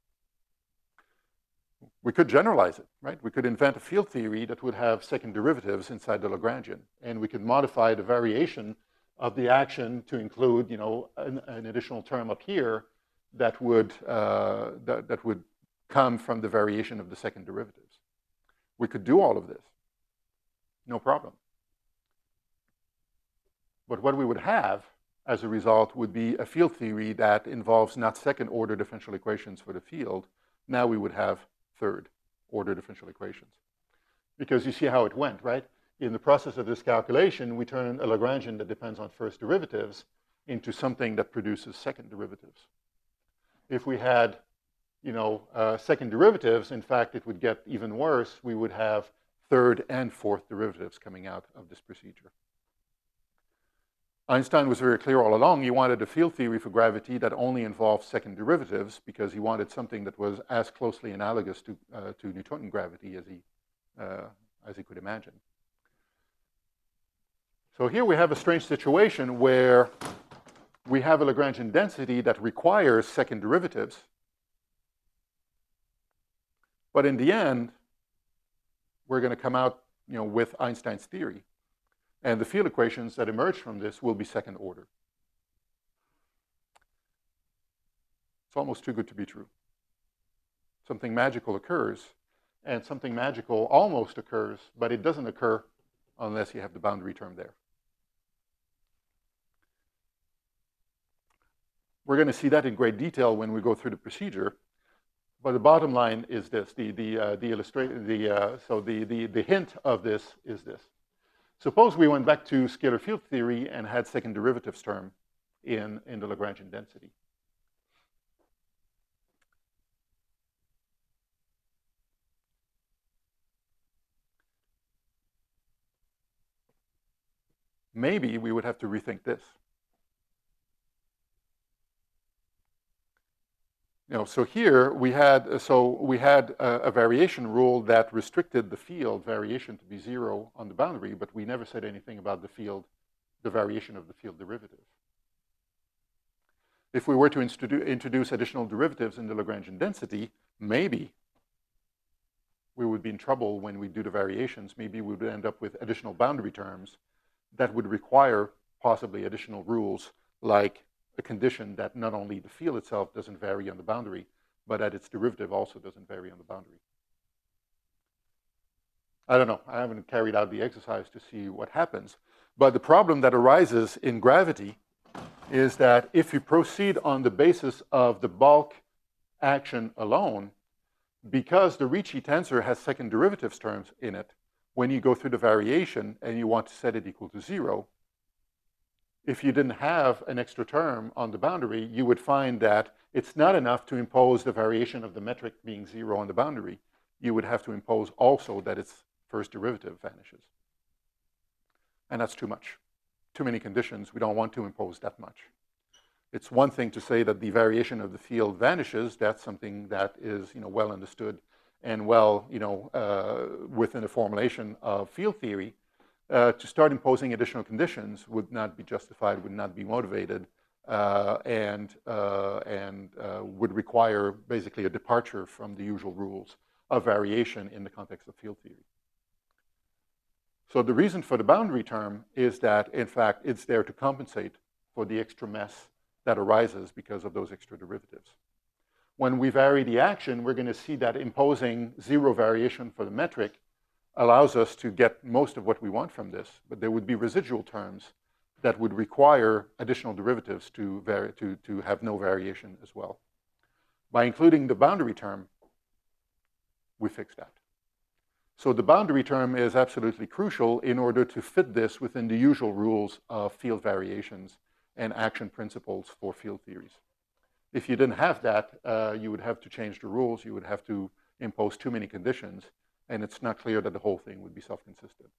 We could generalize it, right? We could invent a field theory that would have second derivatives inside the Lagrangian, and we could modify the variation of the action to include, an additional term up here that would come from the variation of the second derivatives. We could do all of this, no problem. But what we would have as a result would be a field theory that involves not second order differential equations for the field. Now we would have third order differential equations. because you see how it went, right? In the process of this calculation, we turn a Lagrangian that depends on first derivatives into something that produces second derivatives. If we had, second derivatives, in fact, it would get even worse. We would have third and fourth derivatives coming out of this procedure. Einstein was very clear all along. He wanted a field theory for gravity that only involved second derivatives because he wanted something that was as closely analogous to Newtonian gravity as he could imagine. So here we have a strange situation where we have a Lagrangian density that requires second derivatives. But in the end, we're going to come out with Einstein's theory. And the field equations that emerge from this will be second order. It's almost too good to be true. Something magical occurs, and something magical almost occurs, but it doesn't occur unless you have the boundary term there. We're going to see that in great detail when we go through the procedure. But the bottom line is this: the hint of this is this. Suppose we went back to scalar field theory and had second derivatives term in the Lagrangian density. Maybe we would have to rethink this. So here we had a variation rule that restricted the field variation to be 0 on the boundary, but we never said anything about the variation of the field derivative. If we were to introduce additional derivatives in the Lagrangian density, maybe we would be in trouble when we do the variations. Maybe we would end up with additional boundary terms that would require possibly additional rules, like a condition that not only the field itself doesn't vary on the boundary, but that its derivative also doesn't vary on the boundary. I don't know. I haven't carried out the exercise to see what happens. But the problem that arises in gravity is that if you proceed on the basis of the bulk action alone, because the Ricci tensor has second derivatives terms in it, when you go through the variation and you want to set it equal to 0, if you didn't have an extra term on the boundary, you would find that it's not enough to impose the variation of the metric being 0 on the boundary. You would have to impose also that its first derivative vanishes. And that's too much. Too many conditions. We don't want to impose that much. It's one thing to say that the variation of the field vanishes. That's something that is well understood and well within the formulation of field theory. To start imposing additional conditions would not be justified, would not be motivated, and would require basically a departure from the usual rules of variation in the context of field theory. So the reason for the boundary term is that, in fact, it's there to compensate for the extra mess that arises because of those extra derivatives. When we vary the action, we're going to see that imposing 0 variation for the metric allows us to get most of what we want from this, but there would be residual terms that would require additional derivatives to have no variation as well. By including the boundary term, we fix that. So the boundary term is absolutely crucial in order to fit this within the usual rules of field variations and action principles for field theories. If you didn't have that, you would have to change the rules. You would have to impose too many conditions, and it's not clear that the whole thing would be self-consistent.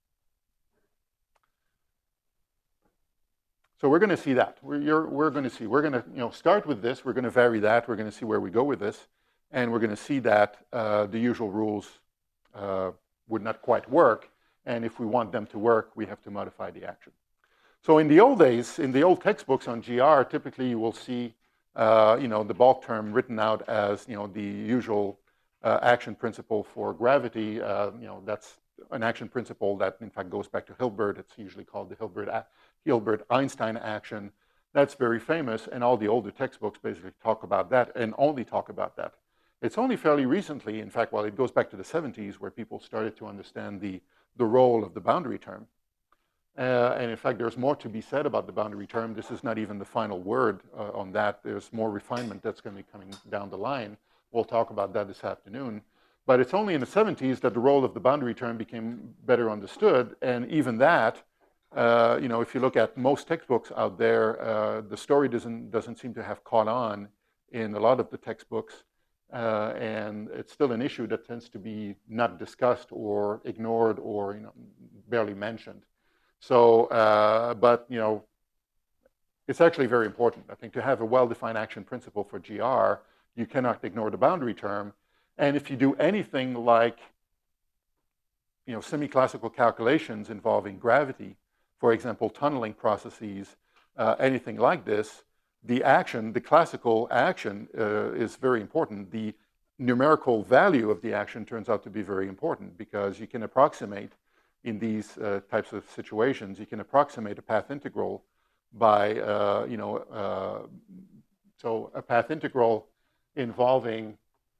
So we're going to see that. We're going to start with this. We're going to vary that. We're going to see where we go with this, and we're going to see that the usual rules would not quite work, and if we want them to work, we have to modify the action. So in the old days, in the old textbooks on GR, typically you will see the bulk term written out as the usual action principle for gravity. That's an action principle that in fact goes back to Hilbert. It's usually called the Hilbert-Einstein action. That's very famous, and all the older textbooks basically talk about that and only talk about that. It's only fairly recently, in fact, it goes back to the 70s, where people started to understand the role of the boundary term. And in fact, there's more to be said about the boundary term. This is not even the final word on that. There's more refinement that's going to be coming down the line. We'll talk about that this afternoon. But it's only in the 70s that the role of the boundary term became better understood, and even that, if you look at most textbooks out there, the story doesn't seem to have caught on in a lot of the textbooks, and it's still an issue that tends to be not discussed or ignored or barely mentioned. So, but it's actually very important, I think, to have a well-defined action principle for GR. You cannot ignore the boundary term, and if you do anything like semi-classical calculations involving gravity, for example, tunneling processes, anything like this, the classical action is very important. The numerical value of the action turns out to be very important because you can approximate, in these types of situations, you can approximate a path integral by, so a path integral involving,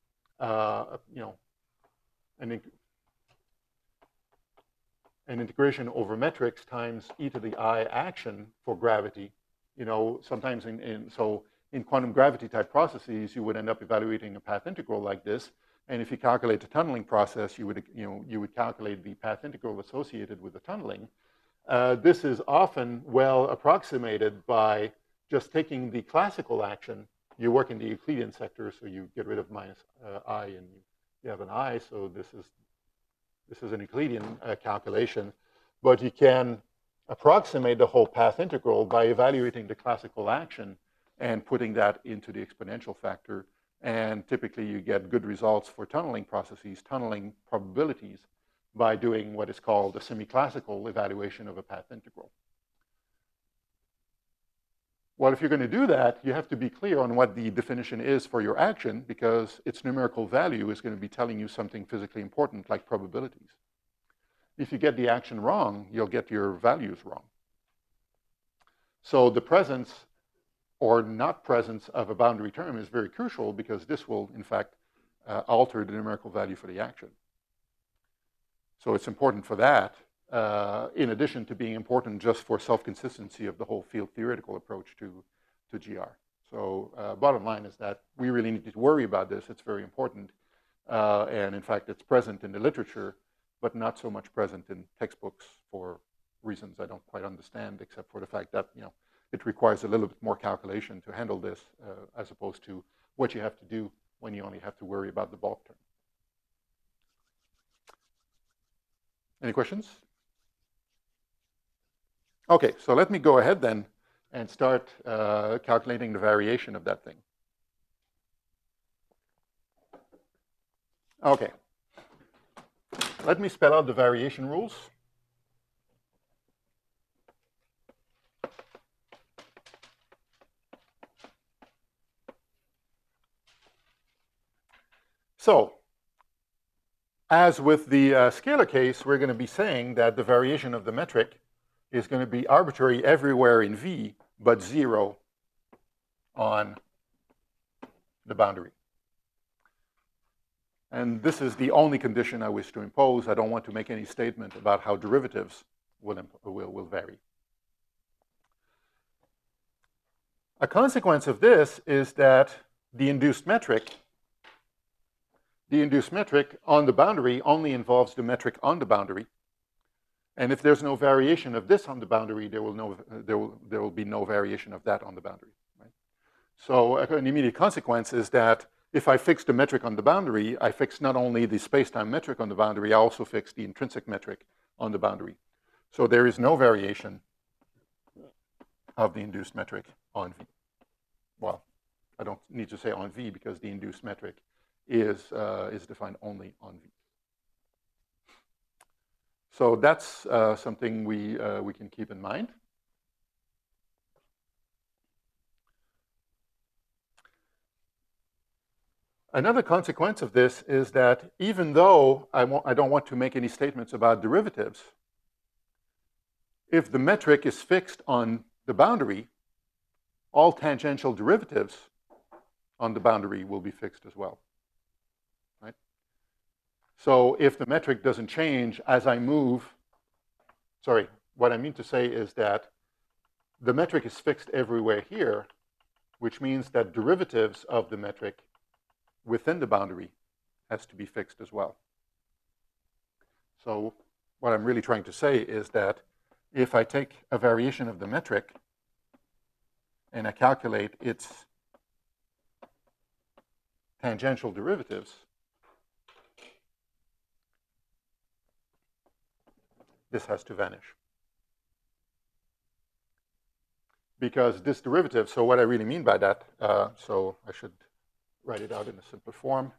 an integration over metrics times e to the I action for gravity. Sometimes in quantum gravity type processes, you would end up evaluating a path integral like this. And if you calculate the tunneling process, you would calculate the path integral associated with the tunneling. This is often well approximated by just taking the classical action. You work in the Euclidean sector, so you get rid of minus I and you have an I. So this is an Euclidean calculation, but you can approximate the whole path integral by evaluating the classical action and putting that into the exponential factor. And typically you get good results for tunneling processes, tunneling probabilities, by doing what is called a semi-classical evaluation of a path integral. Well, if you're going to do that, you have to be clear on what the definition is for your action, because its numerical value is going to be telling you something physically important, like probabilities. If you get the action wrong, you'll get your values wrong. So the presence or not presence of a boundary term is very crucial, because this will, in fact, alter the numerical value for the action. So it's important for that, in addition to being important just for self-consistency of the whole field theoretical approach to GR. So bottom line is that we really need to worry about this. It's very important. And in fact, it's present in the literature, but not so much present in textbooks for reasons I don't quite understand, except for the fact that it requires a little bit more calculation to handle this, as opposed to what you have to do when you only have to worry about the bulk term. Any questions? Okay, so let me go ahead then and start calculating the variation of that thing. Okay, let me spell out the variation rules. So, as with the scalar case, we're going to be saying that the variation of the metric is going to be arbitrary everywhere in V, but 0 on the boundary. And this is the only condition I wish to impose. I don't want to make any statement about how derivatives will vary. A consequence of this is that the induced metric on the boundary only involves the metric on the boundary. And if there's no variation of this on the boundary, there will be no variation of that on the boundary. Right? So an immediate consequence is that if I fix the metric on the boundary, I fix not only the space-time metric on the boundary, I also fix the intrinsic metric on the boundary. So there is no variation of the induced metric on V. Well, I don't need to say on V, because the induced metric is defined only on V. So that's something we can keep in mind. Another consequence of this is that even though I don't want to make any statements about derivatives, if the metric is fixed on the boundary, all tangential derivatives on the boundary will be fixed as well. Right? So if the metric doesn't change as I move, what I mean to say is that the metric is fixed everywhere here, which means that derivatives of the metric within the boundary has to be fixed as well. So what I'm really trying to say is that if I take a variation of the metric and I calculate its tangential derivatives, this has to vanish. Because this derivative, so what I really mean by that, so I should write it out in a simpler form.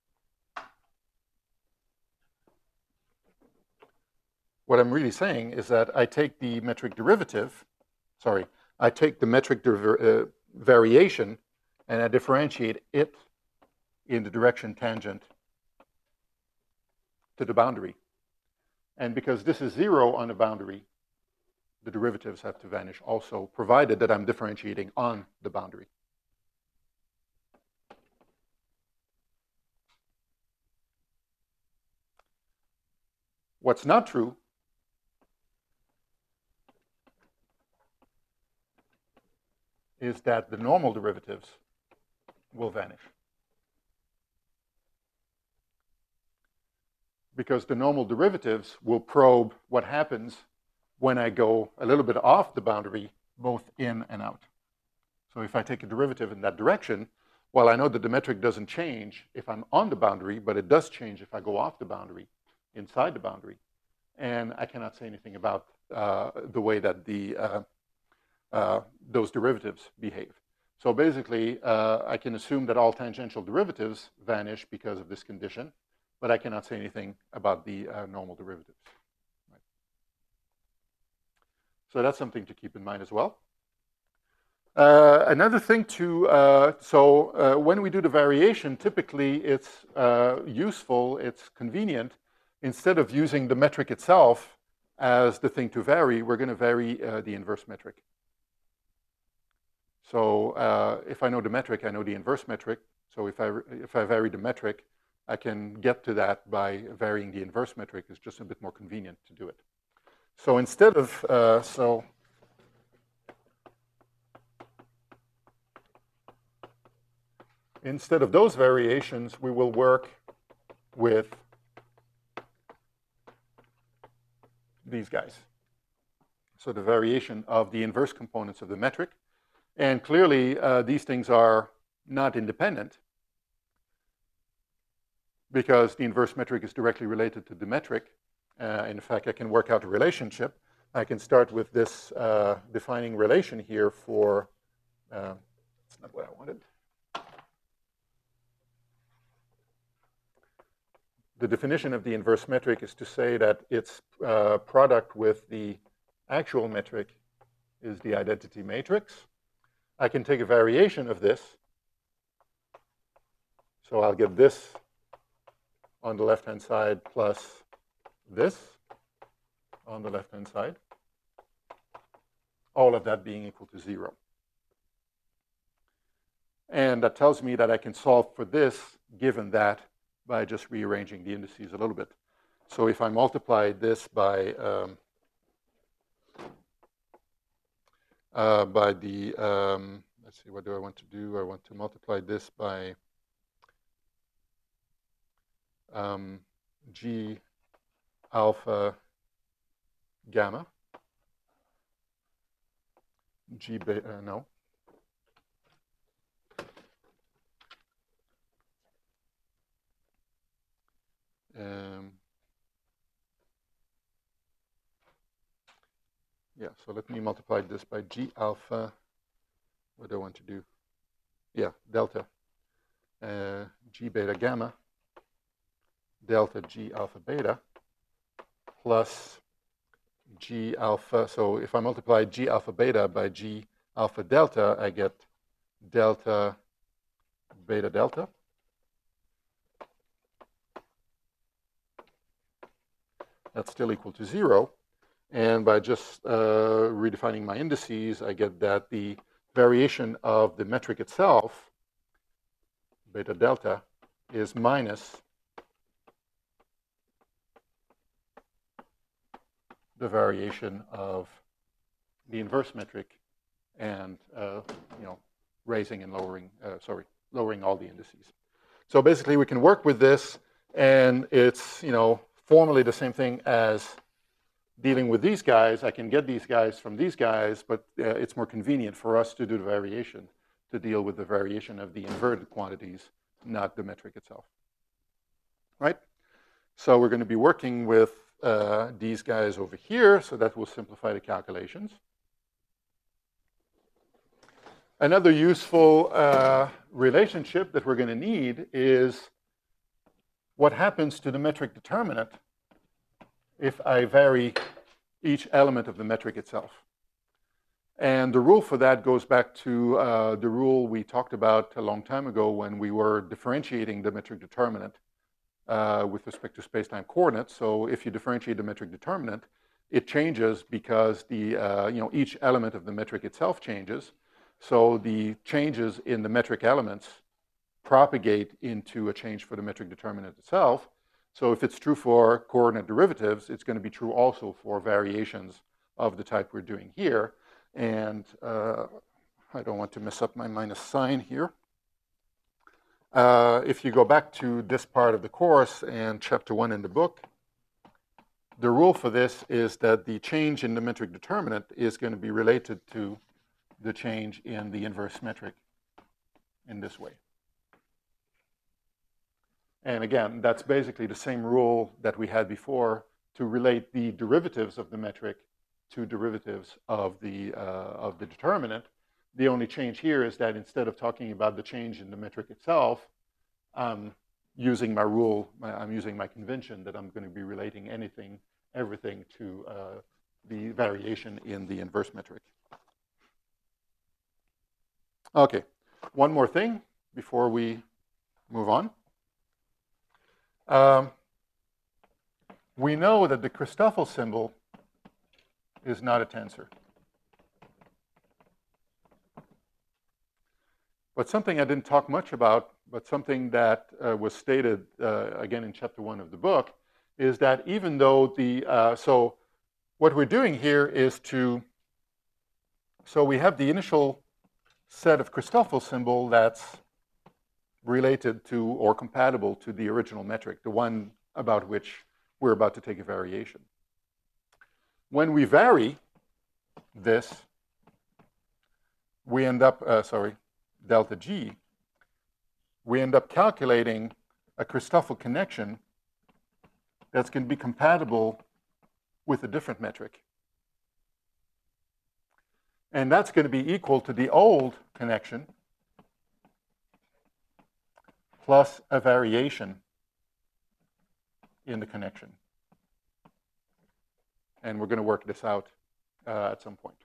What I'm really saying is that I take the metric derivative, I take the metric variation and I differentiate it in the direction tangent to the boundary. And because this is 0 on the boundary, the derivatives have to vanish also, provided that I'm differentiating on the boundary. What's not true is that the normal derivatives will vanish. Because the normal derivatives will probe what happens when I go a little bit off the boundary, both in and out. So if I take a derivative in that direction, well, I know that the metric doesn't change if I'm on the boundary, but it does change if I go off the boundary, inside the boundary. And I cannot say anything about the way that those derivatives behave. So basically, I can assume that all tangential derivatives vanish because of this condition, but I cannot say anything about the normal derivatives. Right. So that's something to keep in mind as well. Another thing when we do the variation, typically it's useful, it's convenient. Instead of using the metric itself as the thing to vary, we're going to vary the inverse metric. So if I know the metric, I know the inverse metric. So if I vary the metric, I can get to that by varying the inverse metric. It's just a bit more convenient to do it. So instead of those variations, we will work with these guys. So the variation of the inverse components of the metric. And clearly, these things are not independent, because the inverse metric is directly related to the metric. In fact, I can work out a relationship. I can start with this defining relation here for, that's not what I wanted. The definition of the inverse metric is to say that its product with the actual metric is the identity matrix. I can take a variation of this. So I'll get this on the left-hand side plus this on the left-hand side. All of that being equal to 0. And that tells me that I can solve for this given that by just rearranging the indices a little bit. So if I multiply this by let's see, what do I want to do? I want to multiply this by G alpha gamma, G beta, no. Yeah, so let me multiply this by G alpha. What do I want to do? Yeah, delta G beta gamma, delta G alpha beta, plus G alpha. So if I multiply G alpha beta by G alpha delta, I get delta beta delta. That's still equal to 0. And by just redefining my indices, I get that the variation of the metric itself, beta delta, is minus the variation of the inverse metric and raising and lowering, lowering all the indices. So basically we can work with this And it's, formally the same thing as dealing with these guys. I can get these guys from these guys, but it's more convenient for us to do the variation, to deal with the variation of the inverted quantities, not the metric itself. Right? So we're going to be working with these guys over here, so that will simplify the calculations. Another useful relationship that we're going to need is what happens to the metric determinant if I vary each element of the metric itself. And the rule for that goes back to the rule we talked about a long time ago when we were differentiating the metric determinant with respect to space-time coordinates. So if you differentiate the metric determinant, it changes because the each element of the metric itself changes. So the changes in the metric elements propagate into a change for the metric determinant itself. So if it's true for coordinate derivatives, it's going to be true also for variations of the type we're doing here. And I don't want to mess up my minus sign here. If you go back to this part of the course and chapter 1 in the book, the rule for this is that the change in the metric determinant is going to be related to the change in the inverse metric in this way. And again, that's basically the same rule that we had before to relate the derivatives of the metric to derivatives of the determinant. The only change here is that instead of talking about the change in the metric itself, I'm using my rule, I'm using my convention that I'm going to be relating everything to the variation in the inverse metric. Okay, one more thing before we move on. We know that the Christoffel symbol is not a tensor. But something I didn't talk much about, but something that was stated again in chapter 1 of the book, is that even though so what we're doing here is so we have the initial set of Christoffel symbol that's related to or compatible to the original metric, the one about which we're about to take a variation. When we vary this, we end up, delta G, we end up calculating a Christoffel connection that's going to be compatible with a different metric. And that's going to be equal to the old connection plus a variation in the connection. And we're going to work this out at some point.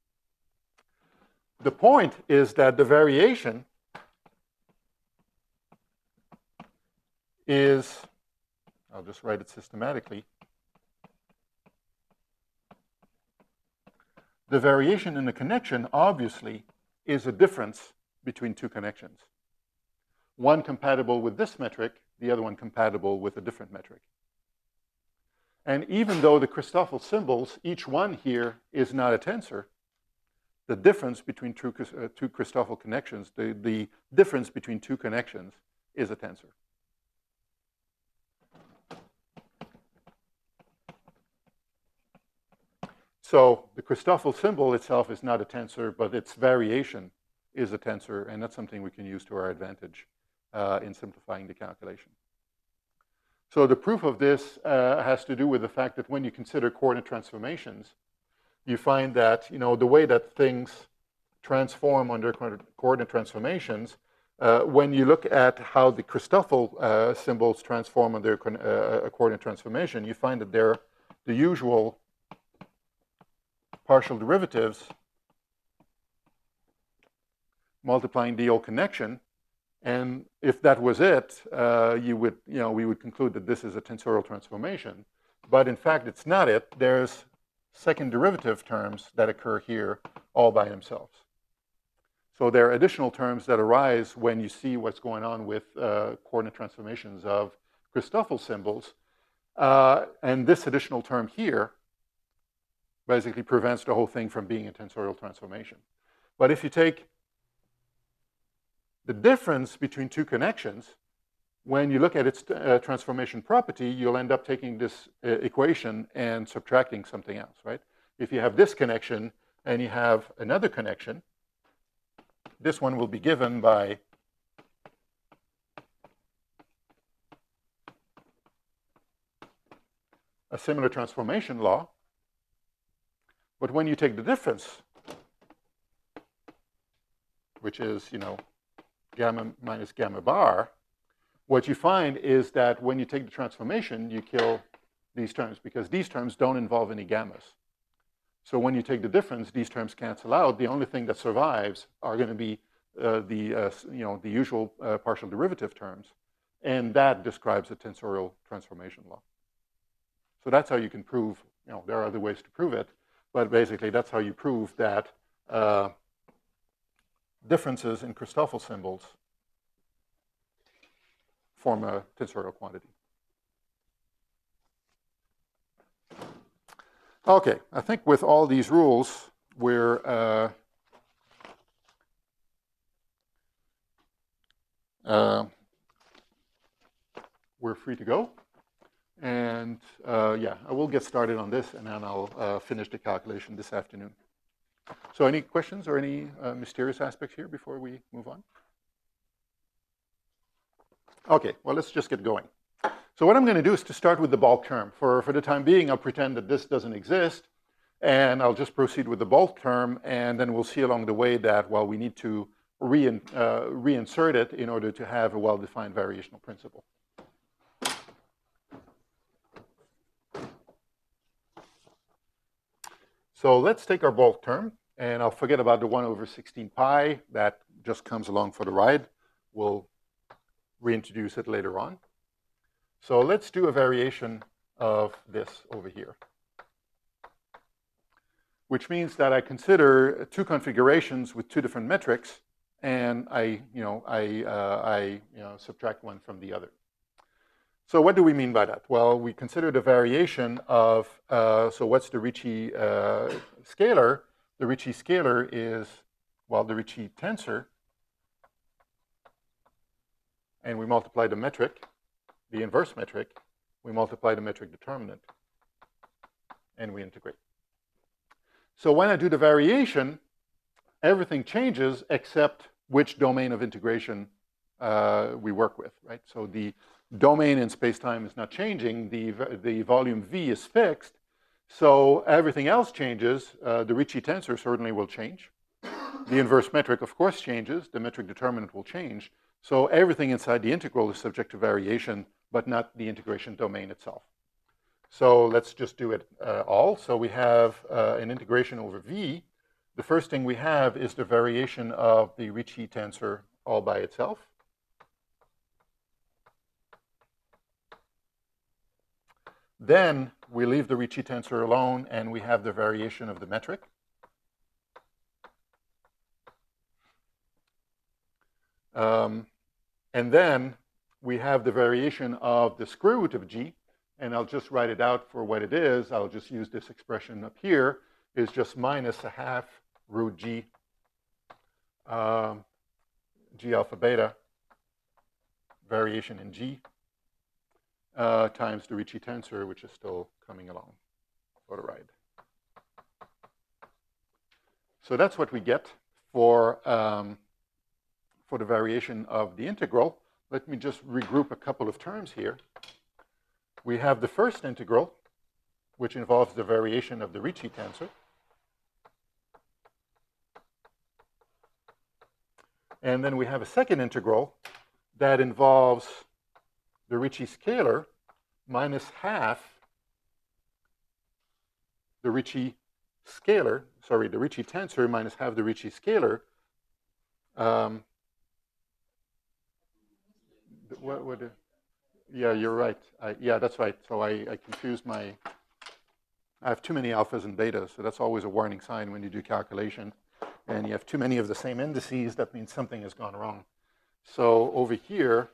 The point is that the variation is, I'll just write it systematically, the variation in the connection obviously is a difference between two connections. One compatible with this metric, the other one compatible with a different metric. And even though the Christoffel symbols, each one here is not a tensor, the difference between two Christoffel connections, the difference between two connections is a tensor. So the Christoffel symbol itself is not a tensor, but its variation is a tensor, and that's something we can use to our advantage in simplifying the calculation. So the proof of this has to do with the fact that when you consider coordinate transformations, you find that the way that things transform under coordinate transformations, when you look at how the Christoffel symbols transform under a coordinate transformation, you find that they're the usual partial derivatives multiplying the old connection. And if that was it, we would conclude that this is a tensorial transformation. But in fact, it's not it. There's second derivative terms that occur here all by themselves. So there are additional terms that arise when you see what's going on with coordinate transformations of Christoffel symbols. And this additional term here basically prevents the whole thing from being a tensorial transformation. But if you take the difference between two connections, when you look at its transformation property, you'll end up taking this equation and subtracting something else, right? If you have this connection and you have another connection, this one will be given by a similar transformation law. But when you take the difference, which is, gamma minus gamma bar, what you find is that when you take the transformation, you kill these terms because these terms don't involve any gammas. So when you take the difference, these terms cancel out. The only thing that survives are going to be the usual partial derivative terms, and that describes a tensorial transformation law. So that's how you can prove. There are other ways to prove it, but basically that's how you prove that differences in Christoffel symbols form a tensorial quantity. Okay, I think with all these rules, we're free to go. And yeah, I will get started on this, and then I'll finish the calculation this afternoon. So any questions or any mysterious aspects here before we move on? Okay, well, let's just get going. So what I'm going to do is to start with the bulk term. For the time being, I'll pretend that this doesn't exist, and I'll just proceed with the bulk term, and then we'll see along the way that, well, we need to reinsert it in order to have a well-defined variational principle. So let's take our bulk term, and I'll forget about the 1 over 16 pi. That just comes along for the ride. We'll reintroduce it later on. So let's do a variation of this over here, which means that I consider two configurations with two different metrics, and I subtract one from the other. So what do we mean by that? Well, we consider the variation of, so what's the Ricci scalar? The Ricci scalar is, well, the Ricci tensor, and we multiply the metric, the inverse metric, we multiply the metric determinant, and we integrate. So when I do the variation, everything changes except which domain of integration we work with, right? So the domain in space-time is not changing. The volume V is fixed. So everything else changes. The Ricci tensor certainly will change. The inverse metric, of course, changes. The metric determinant will change. So everything inside the integral is subject to variation, but not the integration domain itself. So let's just do it all. So we have an integration over V. The first thing we have is the variation of the Ricci tensor all by itself. Then we leave the Ricci tensor alone, and we have the variation of the metric. And then we have the variation of the square root of G, and I'll just write it out for what it is. I'll just use this expression up here, is just minus a half root G, G alpha beta, variation in G, times the Ricci tensor, which is still coming along for the ride. So that's what we get for the variation of the integral. Let me just regroup a couple of terms here. We have the first integral, which involves the variation of the Ricci tensor. And then we have a second integral that involves the Ricci scalar minus half the Ricci scalar, sorry, the Ricci tensor minus half the Ricci scalar. Yeah, you're right. Yeah, that's right. So I confused I have too many alphas and betas, so that's always a warning sign when you do calculation. And you have too many of the same indices, that means something has gone wrong. So over here,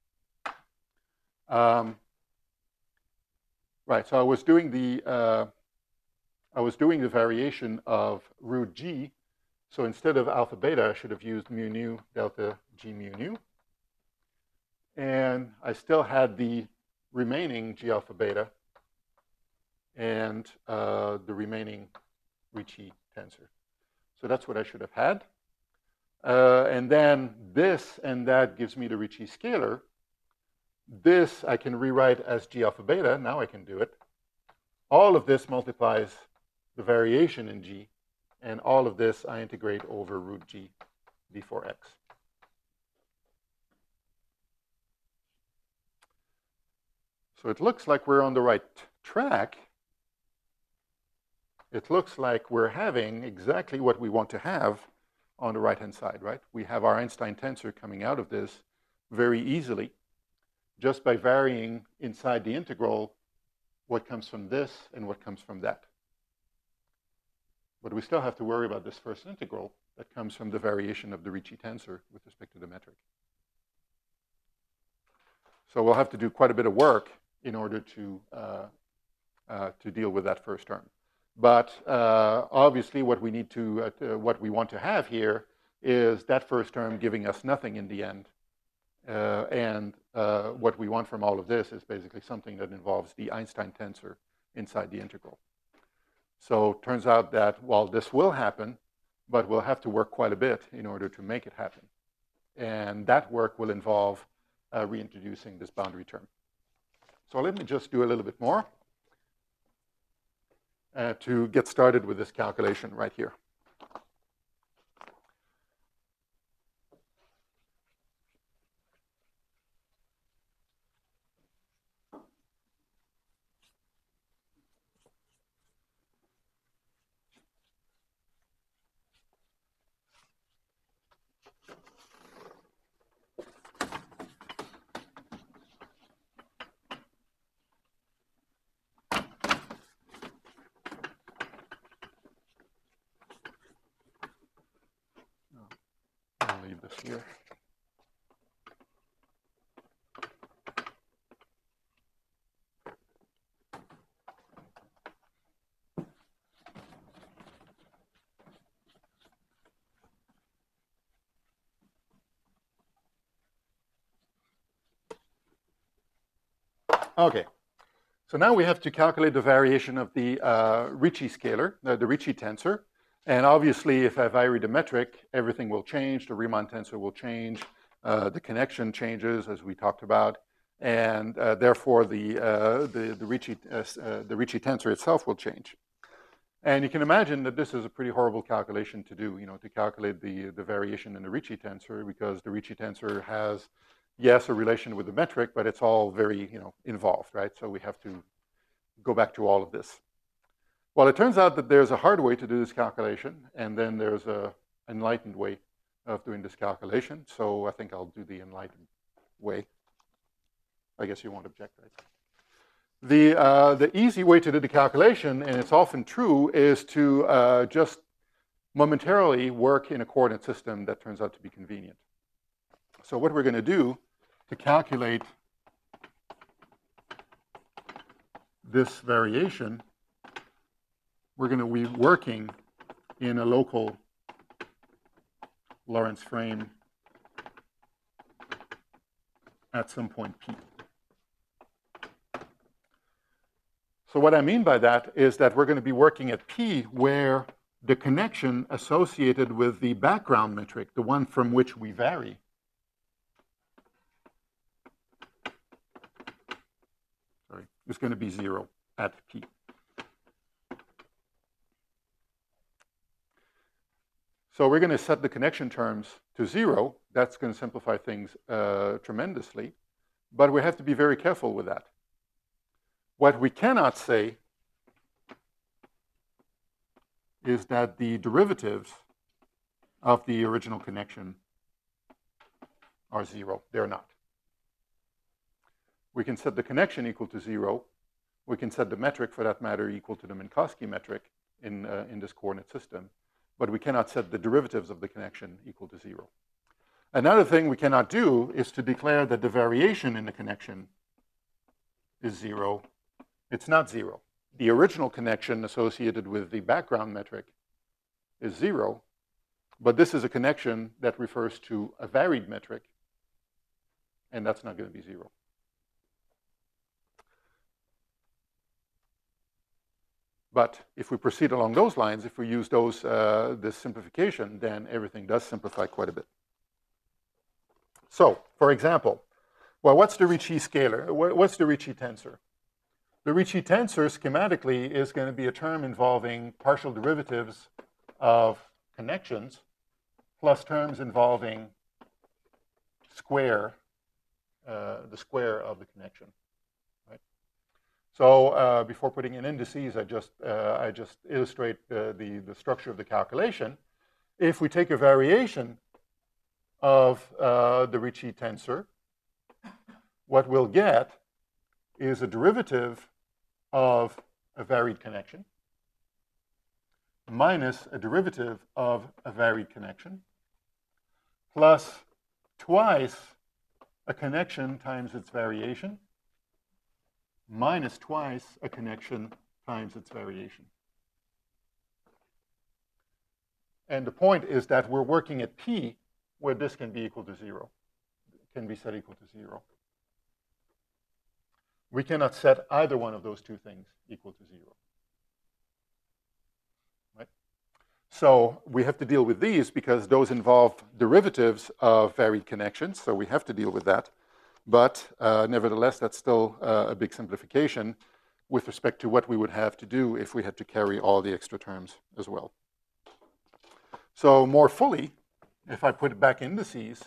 right, so I was doing the variation of root G. So instead of alpha beta, I should have used mu nu delta G mu nu. and I still had the remaining G alpha beta and the remaining Ricci tensor. So that's what I should have had. And then this and that gives me the Ricci scalar. This I can rewrite as G alpha beta. Now I can do it. All of this multiplies the variation in G, and all of this I integrate over root G d4x. So it looks like we're on the right track. It looks like we're having exactly what we want to have on the right-hand side, right? We have our Einstein tensor coming out of this very easily just by varying inside the integral what comes from this and what comes from that. But we still have to worry about this first integral that comes from the variation of the Ricci tensor with respect to the metric. So we'll have to do quite a bit of work in order to deal with that first term. But obviously, what we need to, what we want to have here is that first term giving us nothing in the end. And what we want from all of this is basically something that involves the Einstein tensor inside the integral. So it turns out that, well, this will happen, but we'll have to work quite a bit in order to make it happen. And that work will involve reintroducing this boundary term. So let me just do a little bit more to get started with this calculation right here. I'll leave this here. Okay, so now we have to calculate the variation of the Ricci scalar, the Ricci tensor. And obviously, if I vary the metric, everything will change. The Riemann tensor will change. The connection changes, as we talked about. And therefore, the Ricci tensor itself will change. And you can imagine that this is a pretty horrible calculation to do, to calculate the variation in the Ricci tensor, because the Ricci tensor has, yes, a relation with the metric, but it's all very, involved, right? So we have to go back to all of this. Well, it turns out that there's a hard way to do this calculation, and then there's an enlightened way of doing this calculation. So I think I'll do the enlightened way. I guess you won't object, right? The easy way to do the calculation, and it's often true, is to just momentarily work in a coordinate system that turns out to be convenient. So what we're going to do to calculate this variation, we're going to be working in a local Lorentz frame at some point P. So what I mean by that is that we're going to be working at P where the connection associated with the background metric, the one from which we vary, is going to be 0 at P. So we're going to set the connection terms to 0. That's going to simplify things tremendously. But we have to be very careful with that. What we cannot say is that the derivatives of the original connection are 0. They're not. We can set the connection equal to 0. We can set the metric, for that matter, equal to the Minkowski metric in this coordinate system. But we cannot set the derivatives of the connection equal to 0. Another thing we cannot do is to declare that the variation in the connection is 0. It's not 0. The original connection associated with the background metric is 0. But this is a connection that refers to a varied metric. and that's not going to be 0. But if we proceed along those lines, if we use this simplification, then everything does simplify quite a bit. So, for example, well, what's the Ricci scalar? What's the Ricci tensor? The Ricci tensor schematically is going to be a term involving partial derivatives of connections plus terms involving the square of the connection. Right? So before putting in indices, I just illustrate the structure of the calculation. If we take a variation of the Ricci tensor, what we'll get is a derivative of a varied connection minus a derivative of a varied connection plus twice a connection times its variation minus twice a connection times its variation. And the point is that we're working at P where this can be equal to 0, can be set equal to 0. We cannot set either one of those two things equal to 0. Right? So we have to deal with these because those involve derivatives of varied connections, so we have to deal with that. But nevertheless, that's still a big simplification with respect to what we would have to do if we had to carry all the extra terms as well. So more fully, if I put it back indices,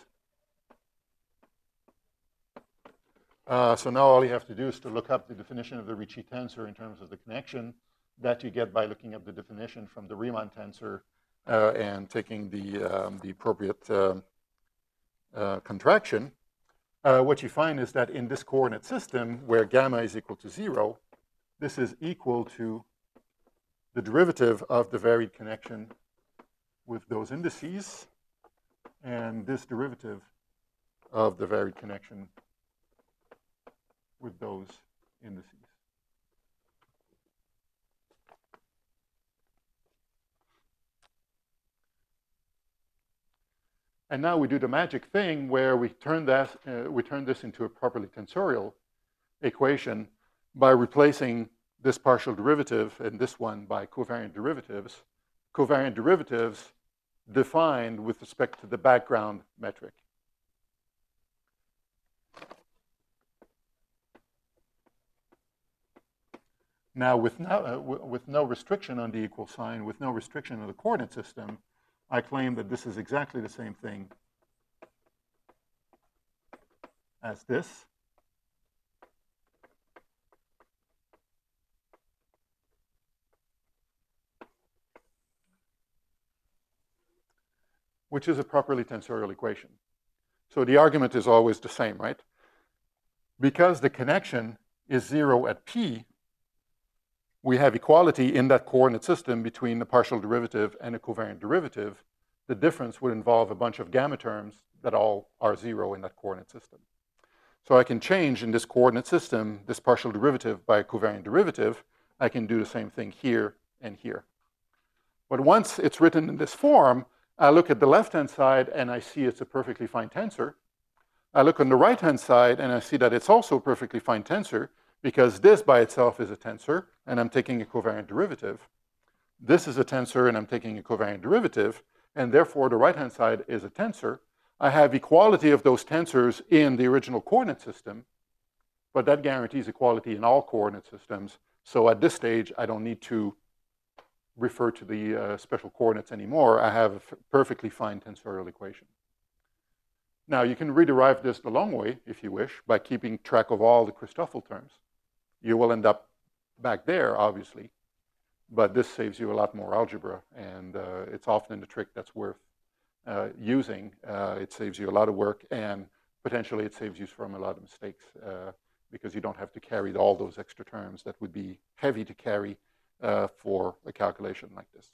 so now all you have to do is to look up the definition of the Ricci tensor in terms of the connection that you get by looking up the definition from the Riemann tensor and taking the appropriate contraction. What you find is that in this coordinate system where gamma is equal to 0, this is equal to the derivative of the varied connection with those indices and this derivative of the varied connection with those indices. And now we do the magic thing where we turn this into a properly tensorial equation by replacing this partial derivative and this one by covariant derivatives. Covariant derivatives defined with respect to the background metric. Now, with no restriction on the equal sign, with no restriction on the coordinate system, I claim that this is exactly the same thing as this. Which is a properly tensorial equation. So the argument is always the same, right? Because the connection is 0 at P, we have equality in that coordinate system between the partial derivative and a covariant derivative. The difference would involve a bunch of gamma terms that all are 0 in that coordinate system. So I can change in this coordinate system this partial derivative by a covariant derivative. I can do the same thing here and here. But once it's written in this form, I look at the left-hand side and I see it's a perfectly fine tensor. I look on the right-hand side and I see that it's also a perfectly fine tensor because this by itself is a tensor and I'm taking a covariant derivative. This is a tensor and I'm taking a covariant derivative, and therefore the right-hand side is a tensor. I have equality of those tensors in the original coordinate system, but that guarantees equality in all coordinate systems. So at this stage, I don't need to refer to the special coordinates anymore. I have a perfectly fine tensorial equation. Now, you can rederive this the long way, if you wish, by keeping track of all the Christoffel terms. You will end up back there, obviously, but this saves you a lot more algebra, and it's often a trick that's worth using. It saves you a lot of work, and potentially it saves you from a lot of mistakes because you don't have to carry all those extra terms that would be heavy to carry for a calculation like this.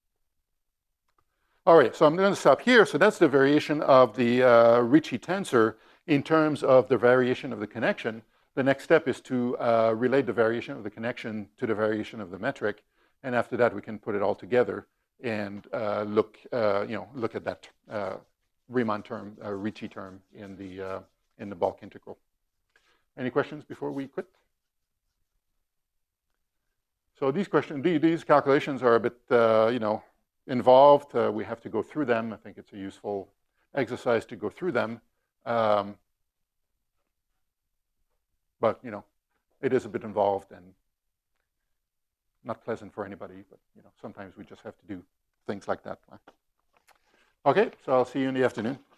All right, so I'm going to stop here. So that's the variation of the Ricci tensor in terms of the variation of the connection. The next step is to relate the variation of the connection to the variation of the metric, and after that we can put it all together and look at that Riemann term, Ricci term in the in the bulk integral. Any questions before we quit? So these calculations are a bit, involved. We have to go through them. I think it's a useful exercise to go through them. But, it is a bit involved and not pleasant for anybody, but, sometimes we just have to do things like that. Okay, so I'll see you in the afternoon.